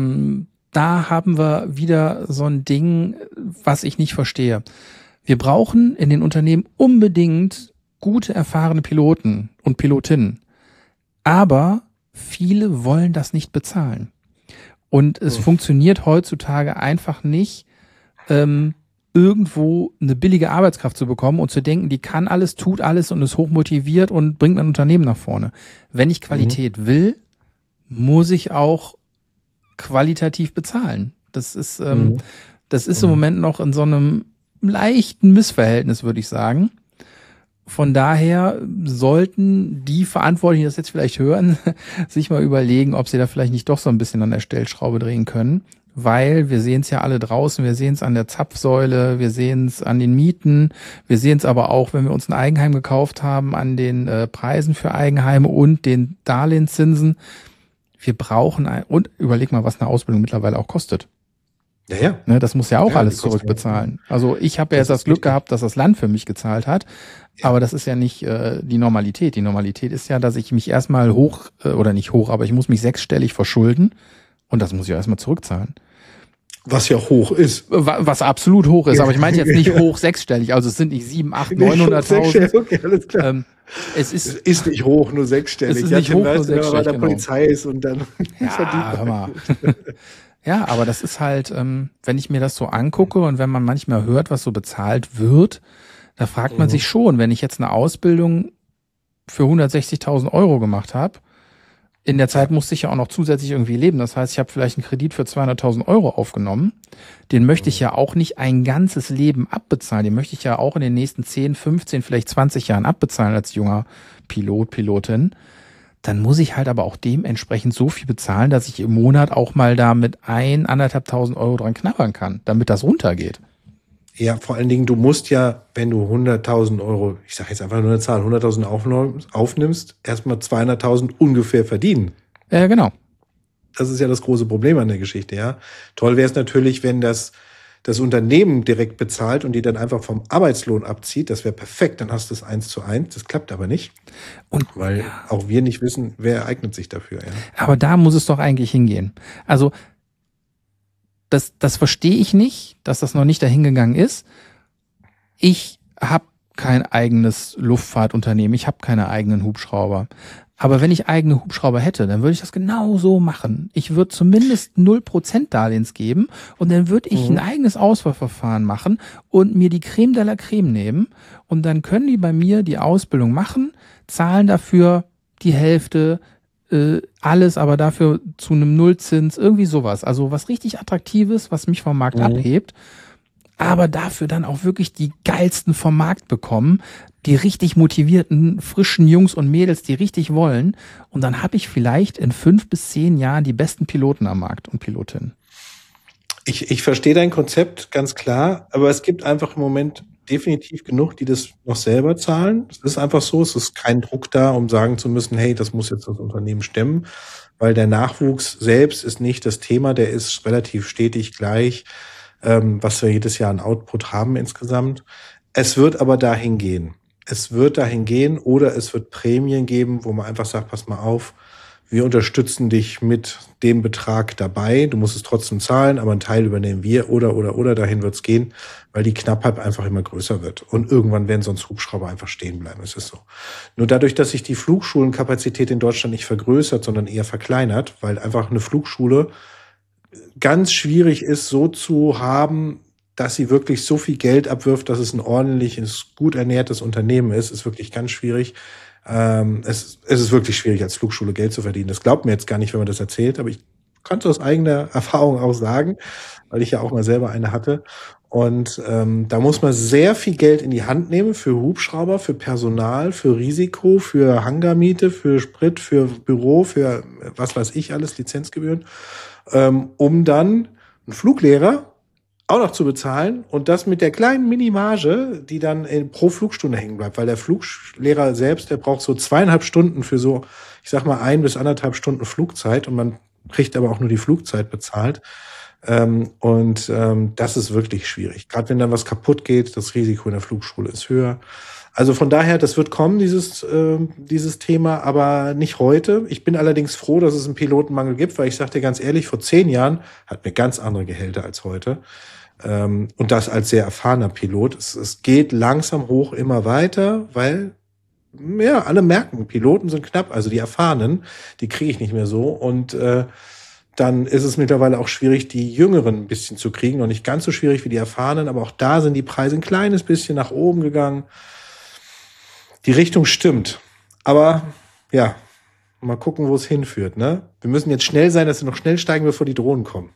S3: da haben wir wieder so ein Ding, was ich nicht verstehe. Wir brauchen in den Unternehmen unbedingt gute, erfahrene Piloten und Pilotinnen. Aber viele wollen das nicht bezahlen. Und es funktioniert heutzutage einfach nicht, irgendwo eine billige Arbeitskraft zu bekommen und zu denken, die kann alles, tut alles und ist hochmotiviert und bringt ein Unternehmen nach vorne. Wenn ich Qualität will, muss ich auch qualitativ bezahlen. Das ist im Moment noch in so einem leichten Missverhältnis, würde ich sagen. Von daher sollten die Verantwortlichen, die das jetzt vielleicht hören, sich mal überlegen, ob sie da vielleicht nicht doch so ein bisschen an der Stellschraube drehen können. Weil wir sehen es ja alle draußen, wir sehen es an der Zapfsäule, wir sehen es an den Mieten, wir sehen es aber auch, wenn wir uns ein Eigenheim gekauft haben, an den Preisen für Eigenheime und den Darlehenszinsen. Wir brauchen und überleg mal, was eine Ausbildung mittlerweile auch kostet.
S2: Ja.
S3: Ne, das muss ja auch alles zurückbezahlen. Also ich habe ja jetzt das Glück gehabt, dass das Land für mich gezahlt hat, aber das ist ja nicht die Normalität. Die Normalität ist ja, dass ich mich erstmal aber ich muss mich 6-stellig verschulden und das muss ich ja erstmal zurückzahlen.
S2: Was ja hoch ist.
S3: Was absolut hoch ist, aber ich meine jetzt nicht hoch 6-stellig, also es sind nicht 7, 8, 900.000.
S2: Okay, alles klar. Es ist nicht hoch, nur 6-stellig.
S3: Es ist nicht hoch, nur 6-stellig,
S2: wenn man bei der Polizei ist und dann
S3: hör mal. Ja, aber das ist halt, wenn ich mir das so angucke und wenn man manchmal hört, was so bezahlt wird, da fragt man sich schon, wenn ich jetzt eine Ausbildung für 160.000 Euro gemacht habe, in der Zeit musste ich ja auch noch zusätzlich irgendwie leben. Das heißt, ich habe vielleicht einen Kredit für 200.000 Euro aufgenommen. Den möchte ich ja auch nicht ein ganzes Leben abbezahlen. Den möchte ich ja auch in den nächsten 10, 15, vielleicht 20 Jahren abbezahlen als junger Pilot, Pilotin. Dann muss ich halt aber auch dementsprechend so viel bezahlen, dass ich im Monat auch mal da mit 1.500 Euro dran knabbern kann, damit das runtergeht.
S2: Ja, vor allen Dingen, du musst ja, wenn du 100.000 Euro, ich sage jetzt einfach nur eine Zahl, 100.000 aufnimmst, erstmal 200.000 ungefähr verdienen.
S3: Genau.
S2: Das ist ja das große Problem an der Geschichte, ja. Toll wäre es natürlich, wenn das das Unternehmen direkt bezahlt und die dann einfach vom Arbeitslohn abzieht, das wäre perfekt, dann hast du es 1:1. Das klappt aber nicht, weil auch wir nicht wissen, wer eignet sich dafür. Ja.
S3: Aber da muss es doch eigentlich hingehen. Also das verstehe ich nicht, dass das noch nicht dahin gegangen ist. Ich habe kein eigenes Luftfahrtunternehmen, ich habe keine eigenen Hubschrauber. Aber wenn ich eigene Hubschrauber hätte, dann würde ich das genau so machen. Ich würde zumindest 0% Darlehens geben und dann würde ich ein eigenes Auswahlverfahren machen und mir die Creme de la Creme nehmen und dann können die bei mir die Ausbildung machen, zahlen dafür die Hälfte, alles, aber dafür zu einem Nullzins, irgendwie sowas. Also was richtig Attraktives, was mich vom Markt abhebt, aber dafür dann auch wirklich die geilsten vom Markt bekommen, die richtig motivierten, frischen Jungs und Mädels, die richtig wollen. Und dann habe ich vielleicht in 5 bis 10 Jahren die besten Piloten am Markt und Pilotinnen.
S2: Ich verstehe dein Konzept ganz klar, aber es gibt einfach im Moment definitiv genug, die das noch selber zahlen. Es ist einfach so, es ist kein Druck da, um sagen zu müssen, hey, das muss jetzt das Unternehmen stemmen, weil der Nachwuchs selbst ist nicht das Thema, der ist relativ stetig gleich, was wir jedes Jahr an Output haben insgesamt. Es wird aber dahin gehen. Es wird dahin gehen oder es wird Prämien geben, wo man einfach sagt, pass mal auf, wir unterstützen dich mit dem Betrag dabei. Du musst es trotzdem zahlen, aber einen Teil übernehmen wir oder dahin wird's gehen, weil die Knappheit einfach immer größer wird. Und irgendwann werden sonst Hubschrauber einfach stehen bleiben. Es ist so. Nur dadurch, dass sich die Flugschulenkapazität in Deutschland nicht vergrößert, sondern eher verkleinert, weil einfach eine Flugschule ganz schwierig ist, so zu haben, dass sie wirklich so viel Geld abwirft, dass es ein ordentliches, gut ernährtes Unternehmen ist wirklich ganz schwierig. Es ist wirklich schwierig, als Flugschule Geld zu verdienen. Das glaubt mir jetzt gar nicht, wenn man das erzählt, aber ich kann es aus eigener Erfahrung auch sagen, weil ich ja auch mal selber eine hatte. Und da muss man sehr viel Geld in die Hand nehmen für Hubschrauber, für Personal, für Risiko, für Hangarmiete, für Sprit, für Büro, für was weiß ich alles, Lizenzgebühren, um dann einen Fluglehrer auch noch zu bezahlen und das mit der kleinen Minimage, die dann pro Flugstunde hängen bleibt, weil der Fluglehrer selbst, der braucht so 2,5 Stunden für so, ich sag mal 1 bis 1,5 Stunden Flugzeit und man kriegt aber auch nur die Flugzeit bezahlt. Das ist wirklich schwierig. Gerade wenn dann was kaputt geht, das Risiko in der Flugschule ist höher. Also von daher, das wird kommen, dieses Thema, aber nicht heute. Ich bin allerdings froh, dass es einen Pilotenmangel gibt, weil ich sage dir ganz ehrlich, vor 10 Jahren hatten wir ganz andere Gehälter als heute. Und das als sehr erfahrener Pilot. Es geht langsam hoch immer weiter, weil ja alle merken, Piloten sind knapp, also die Erfahrenen, die kriege ich nicht mehr so. Und dann ist es mittlerweile auch schwierig, die Jüngeren ein bisschen zu kriegen. Noch nicht ganz so schwierig wie die Erfahrenen, aber auch da sind die Preise ein kleines bisschen nach oben gegangen. Die Richtung stimmt. Aber ja, mal gucken, wo es hinführt. Ne? Wir müssen jetzt schnell sein, dass wir noch schnell steigen, bevor die Drohnen kommen.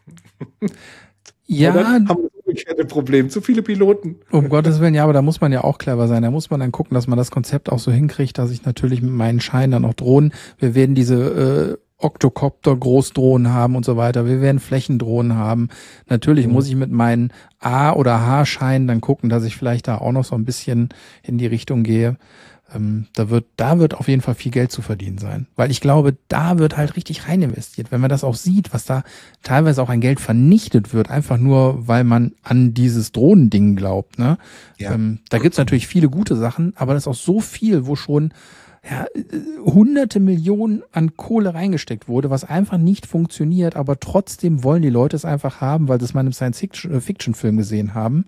S3: Ja.
S2: Dann haben wir das umgekehrte Problem. Zu viele Piloten.
S3: Um Gottes Willen, ja, aber da muss man ja auch clever sein. Da muss man dann gucken, dass man das Konzept auch so hinkriegt, dass ich natürlich mit meinen Scheinen dann auch Drohnen, wir werden diese Octocopter Großdrohnen haben und so weiter. Wir werden Flächendrohnen haben. Natürlich muss ich mit meinen A- oder H-Scheinen dann gucken, dass ich vielleicht da auch noch so ein bisschen in die Richtung gehe. Da wird auf jeden Fall viel Geld zu verdienen sein. Weil ich glaube, da wird halt richtig rein investiert. Wenn man das auch sieht, was da teilweise auch an Geld vernichtet wird, einfach nur, weil man an dieses Drohnending glaubt. Ne? Ja. Da gibt's natürlich viele gute Sachen, aber das ist auch so viel, wo schon hunderte Millionen an Kohle reingesteckt wurde, was einfach nicht funktioniert, aber trotzdem wollen die Leute es einfach haben, weil sie es mal in einem Science-Fiction-Film gesehen haben.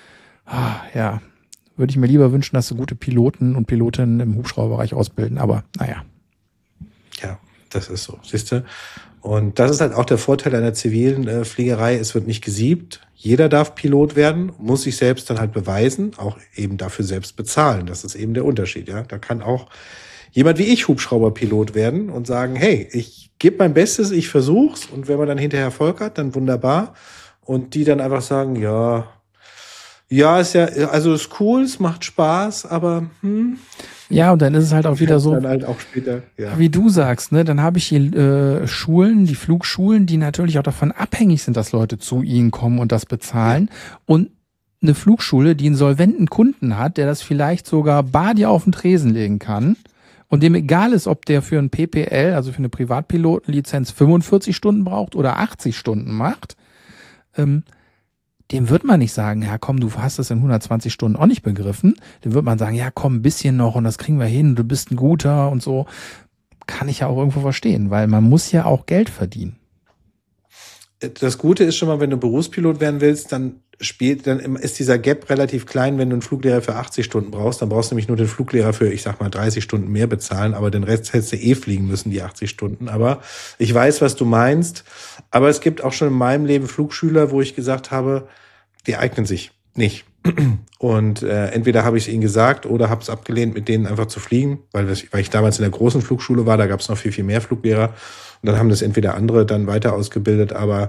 S3: Ja, würde ich mir lieber wünschen, dass sie gute Piloten und Pilotinnen im Hubschrauberbereich ausbilden, aber naja.
S2: Ja, das ist so, siehst du? Und das ist halt auch der Vorteil einer zivilen Fliegerei, es wird nicht gesiebt. Jeder darf Pilot werden, muss sich selbst dann halt beweisen, auch eben dafür selbst bezahlen. Das ist eben der Unterschied, ja. Da kann auch jemand wie ich Hubschrauberpilot werden und sagen, hey, ich gebe mein Bestes, ich versuch's und wenn man dann hinterher Erfolg hat, dann wunderbar. Und die dann einfach sagen, ja, ist ja, also ist cool, es macht Spaß, aber
S3: Ja, und dann ist es halt auch wieder so,
S2: dann halt auch später, ja.
S3: Wie du sagst, ne, dann habe ich die Schulen, die Flugschulen, die natürlich auch davon abhängig sind, dass Leute zu ihnen kommen und das bezahlen. Und eine Flugschule, die einen solventen Kunden hat, der das vielleicht sogar bar dir auf den Tresen legen kann und dem egal ist, ob der für ein PPL, also für eine Privatpilotenlizenz 45 Stunden braucht oder 80 Stunden macht, dem wird man nicht sagen, ja komm, du hast das in 120 Stunden auch nicht begriffen. Dem wird man sagen, ja komm, ein bisschen noch und das kriegen wir hin, du bist ein Guter und so. Kann ich ja auch irgendwo verstehen, weil man muss ja auch Geld verdienen.
S2: Das Gute ist schon mal, wenn du Berufspilot werden willst, dann ist dieser Gap relativ klein, wenn du einen Fluglehrer für 80 Stunden brauchst. Dann brauchst du nämlich nur den Fluglehrer für, ich sag mal, 30 Stunden mehr bezahlen, aber den Rest hättest du fliegen müssen, die 80 Stunden. Aber ich weiß, was du meinst. Aber es gibt auch schon in meinem Leben Flugschüler, wo ich gesagt habe, die eignen sich nicht. Und entweder habe ich es ihnen gesagt oder habe es abgelehnt, mit denen einfach zu fliegen, weil ich damals in der großen Flugschule war, da gab es noch viel, viel mehr Fluglehrer. Und dann haben das entweder andere dann weiter ausgebildet, aber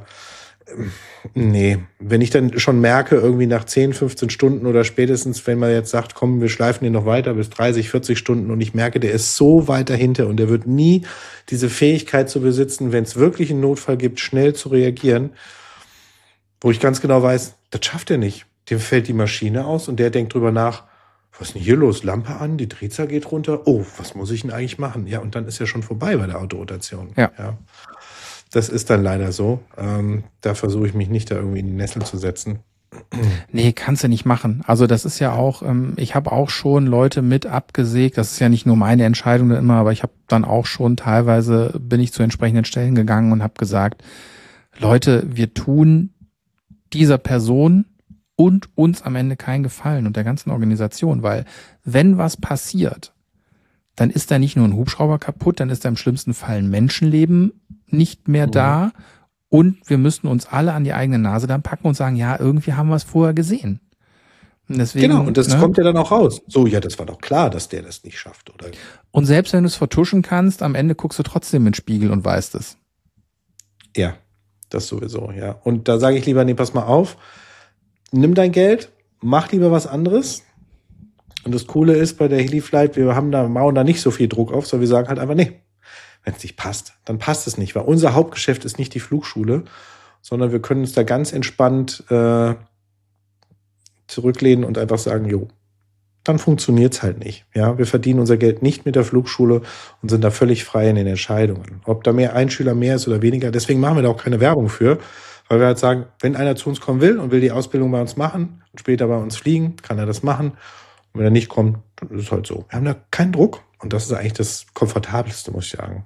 S2: nee, wenn ich dann schon merke, irgendwie nach 10, 15 Stunden oder spätestens, wenn man jetzt sagt, komm, wir schleifen den noch weiter bis 30, 40 Stunden und ich merke, der ist so weit dahinter und der wird nie diese Fähigkeit zu besitzen, wenn es wirklich einen Notfall gibt, schnell zu reagieren, wo ich ganz genau weiß, das schafft er nicht. Dem fällt die Maschine aus und der denkt drüber nach, was ist denn hier los? Lampe an, die Drehzahl geht runter. Oh, was muss ich denn eigentlich machen? Ja, und dann ist ja schon vorbei bei der Autorotation. Ja. Das ist dann leider so. Da versuche ich mich nicht da irgendwie in die Nessel zu setzen.
S3: Nee, kannst du nicht machen. Also das ist ja auch, ich habe auch schon Leute mit abgesägt. Das ist ja nicht nur meine Entscheidung immer, aber ich habe dann auch schon teilweise, bin ich zu entsprechenden Stellen gegangen und habe gesagt, Leute, wir tun dieser Person und uns am Ende keinen Gefallen und der ganzen Organisation, weil wenn was passiert, dann ist da nicht nur ein Hubschrauber kaputt, dann ist da im schlimmsten Fall ein Menschenleben nicht mehr da und wir müssten uns alle an die eigene Nase dann packen und sagen, ja, irgendwie haben wir es vorher gesehen. Und deswegen,
S2: genau, und das kommt ja dann auch raus. So, ja, das war doch klar, dass der das nicht schafft, oder?
S3: Und selbst wenn du es vertuschen kannst, am Ende guckst du trotzdem in den Spiegel und weißt es.
S2: Ja, das sowieso, ja. Und da sage ich lieber, nee, pass mal auf, nimm dein Geld, mach lieber was anderes. Und das Coole ist bei der Heliflight, wir bauen da nicht so viel Druck auf, sondern wir sagen halt einfach, nee, wenn es nicht passt, dann passt es nicht. Weil unser Hauptgeschäft ist nicht die Flugschule, sondern wir können uns da ganz entspannt zurücklehnen und einfach sagen, jo, dann funktioniert's halt nicht. Ja, wir verdienen unser Geld nicht mit der Flugschule und sind da völlig frei in den Entscheidungen. Ob da ein Schüler mehr ist oder weniger, deswegen machen wir da auch keine Werbung für. Weil wir halt sagen, wenn einer zu uns kommen will und will die Ausbildung bei uns machen und später bei uns fliegen, kann er das machen. Und wenn er nicht kommt, dann ist es halt so. Wir haben da keinen Druck. Und das ist eigentlich das Komfortabelste, muss ich sagen.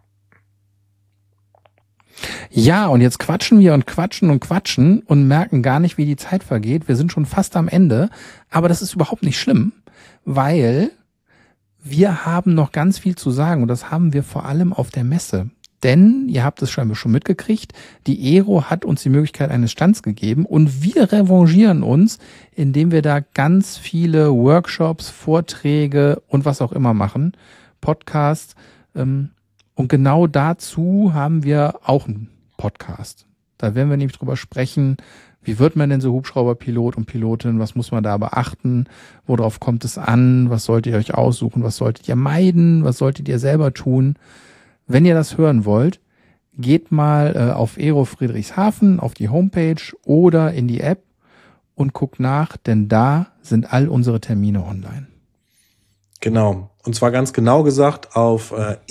S3: Ja, und jetzt quatschen wir und quatschen und quatschen und merken gar nicht, wie die Zeit vergeht. Wir sind schon fast am Ende. Aber das ist überhaupt nicht schlimm, weil wir haben noch ganz viel zu sagen. Und das haben wir vor allem auf der Messe. Denn, ihr habt es scheinbar schon mitgekriegt, die Aero hat uns die Möglichkeit eines Stands gegeben und wir revanchieren uns, indem wir da ganz viele Workshops, Vorträge und was auch immer machen, Podcasts. Und genau dazu haben wir auch einen Podcast. Da werden wir nämlich drüber sprechen, wie wird man denn so Hubschrauberpilot und Pilotin, was muss man da beachten, worauf kommt es an, was solltet ihr euch aussuchen, was solltet ihr meiden, was solltet ihr selber tun. Wenn ihr das hören wollt, geht mal auf Aero Friedrichshafen, auf die Homepage oder in die App und guckt nach, denn da sind all unsere Termine online.
S2: Genau. Und zwar ganz genau gesagt auf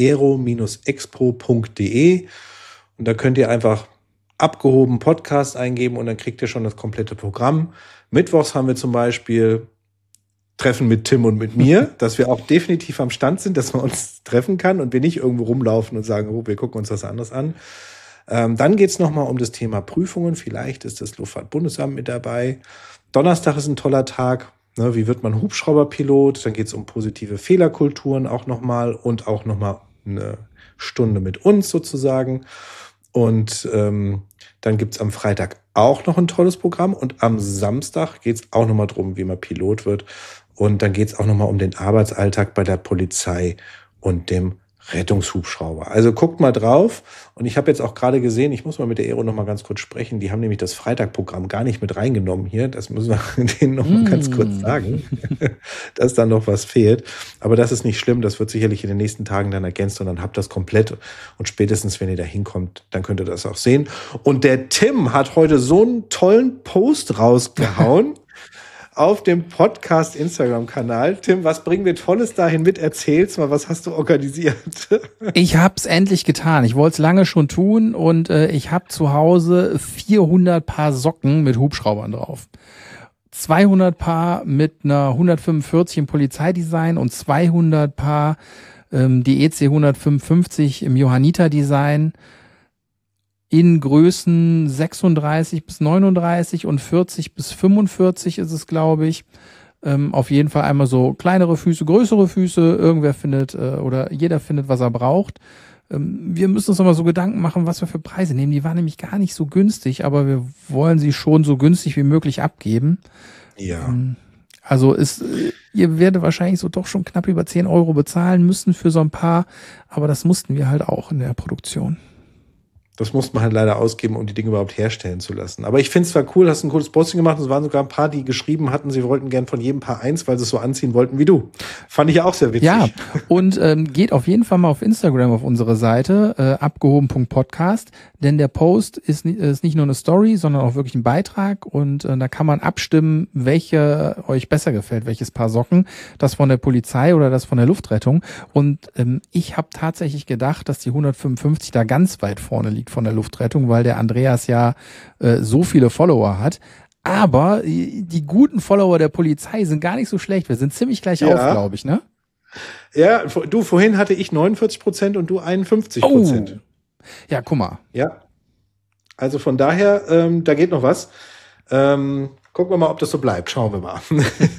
S2: aero-expo.de und da könnt ihr einfach abgehoben Podcast eingeben und dann kriegt ihr schon das komplette Programm. Mittwochs haben wir zum Beispiel Treffen mit Tim und mit mir, dass wir auch definitiv am Stand sind, dass man uns treffen kann und wir nicht irgendwo rumlaufen und sagen, oh, wir gucken uns das anderes an. Dann geht's nochmal um das Thema Prüfungen. Vielleicht ist das Luftfahrtbundesamt mit dabei. Donnerstag ist ein toller Tag. Ne, wie wird man Hubschrauberpilot? Dann geht's um positive Fehlerkulturen auch nochmal und auch nochmal eine Stunde mit uns sozusagen. Und dann gibt's am Freitag auch noch ein tolles Programm und am Samstag geht's auch nochmal drum, wie man Pilot wird. Und dann geht's auch nochmal um den Arbeitsalltag bei der Polizei und dem Rettungshubschrauber. Also guckt mal drauf. Und ich habe jetzt auch gerade gesehen, ich muss mal mit der Aero nochmal ganz kurz sprechen. Die haben nämlich das Freitagprogramm gar nicht mit reingenommen hier. Das müssen wir denen nochmal ganz kurz sagen, dass da noch was fehlt. Aber das ist nicht schlimm. Das wird sicherlich in den nächsten Tagen dann ergänzt und dann habt das komplett. Und spätestens, wenn ihr da hinkommt, dann könnt ihr das auch sehen. Und der Tim hat heute so einen tollen Post rausgehauen. auf dem Podcast-Instagram-Kanal. Tim, was bringen wir Tolles dahin mit? Erzähl's mal, was hast du organisiert?
S3: Ich hab's endlich getan. Ich wollte es lange schon tun und ich habe zu Hause 400 Paar Socken mit Hubschraubern drauf. 200 Paar mit einer 145 im Polizeidesign und 200 Paar die EC 155 im Johanniter-Design in Größen 36 bis 39 und 40 bis 45 ist es, glaube ich. Auf jeden Fall einmal so kleinere Füße, größere Füße. Irgendwer findet oder jeder findet, was er braucht. Wir müssen uns nochmal so Gedanken machen, was wir für Preise nehmen. Die waren nämlich gar nicht so günstig, aber wir wollen sie schon so günstig wie möglich abgeben.
S2: Ja.
S3: Also ihr werdet wahrscheinlich so doch schon knapp über 10 Euro bezahlen müssen für so ein Paar, aber das mussten wir halt auch in der Produktion.
S2: Das musste man halt leider ausgeben, um die Dinge überhaupt herstellen zu lassen. Aber ich finde es zwar cool, hast ein cooles Posting gemacht. Es waren sogar ein paar, die geschrieben hatten, sie wollten gern von jedem Paar eins, weil sie es so anziehen wollten wie du. Fand ich auch sehr witzig.
S3: Ja, und geht auf jeden Fall mal auf Instagram auf unsere Seite, abgehoben.podcast, denn der Post ist nicht nur eine Story, sondern auch wirklich ein Beitrag und da kann man abstimmen, welche euch besser gefällt, welches Paar Socken, das von der Polizei oder das von der Luftrettung. Und ich habe tatsächlich gedacht, dass die 155 da ganz weit vorne liegt von der Luftrettung, weil der Andreas ja so viele Follower hat. Aber die guten Follower der Polizei sind gar nicht so schlecht. Wir sind ziemlich gleich auf, glaube ich, ne?
S2: Ja, du, vorhin hatte ich 49% und du 51%.
S3: Oh. Ja, guck mal.
S2: Ja. Also von daher, da geht noch was. Gucken wir mal, ob das so bleibt. Schauen wir mal.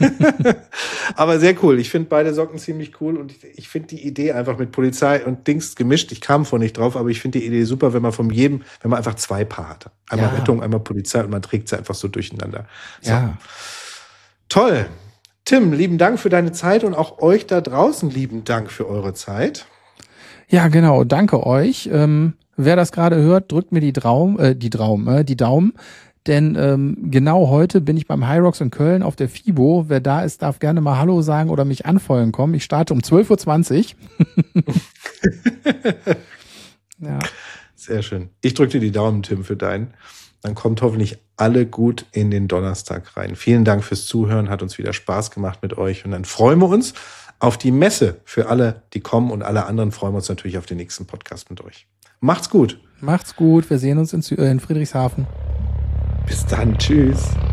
S2: Aber sehr cool. Ich finde beide Socken ziemlich cool und ich finde die Idee einfach mit Polizei und Dings gemischt. Ich kam vorhin nicht drauf, aber ich finde die Idee super, wenn man wenn man einfach 2 Paar hat. Einmal Rettung, einmal Polizei und man trägt sie einfach so durcheinander. So. Ja. Toll. Tim, lieben Dank für deine Zeit und auch euch da draußen lieben Dank für eure Zeit.
S3: Ja, genau. Danke euch. Wer das gerade hört, drückt mir die Daumen. Denn genau heute bin ich beim Hyrox in Köln auf der FIBO. Wer da ist, darf gerne mal Hallo sagen oder mich anfeuern kommen. Ich starte um 12.20 Uhr. Ja.
S2: Sehr schön. Ich drücke dir die Daumen, Tim, für deinen. Dann kommt hoffentlich alle gut in den Donnerstag rein. Vielen Dank fürs Zuhören. Hat uns wieder Spaß gemacht mit euch. Und dann freuen wir uns auf die Messe für alle, die kommen. Und alle anderen freuen wir uns natürlich auf den nächsten Podcast mit euch. Macht's gut.
S3: Macht's gut. Wir sehen uns in Friedrichshafen.
S2: Bis dann. Tschüss.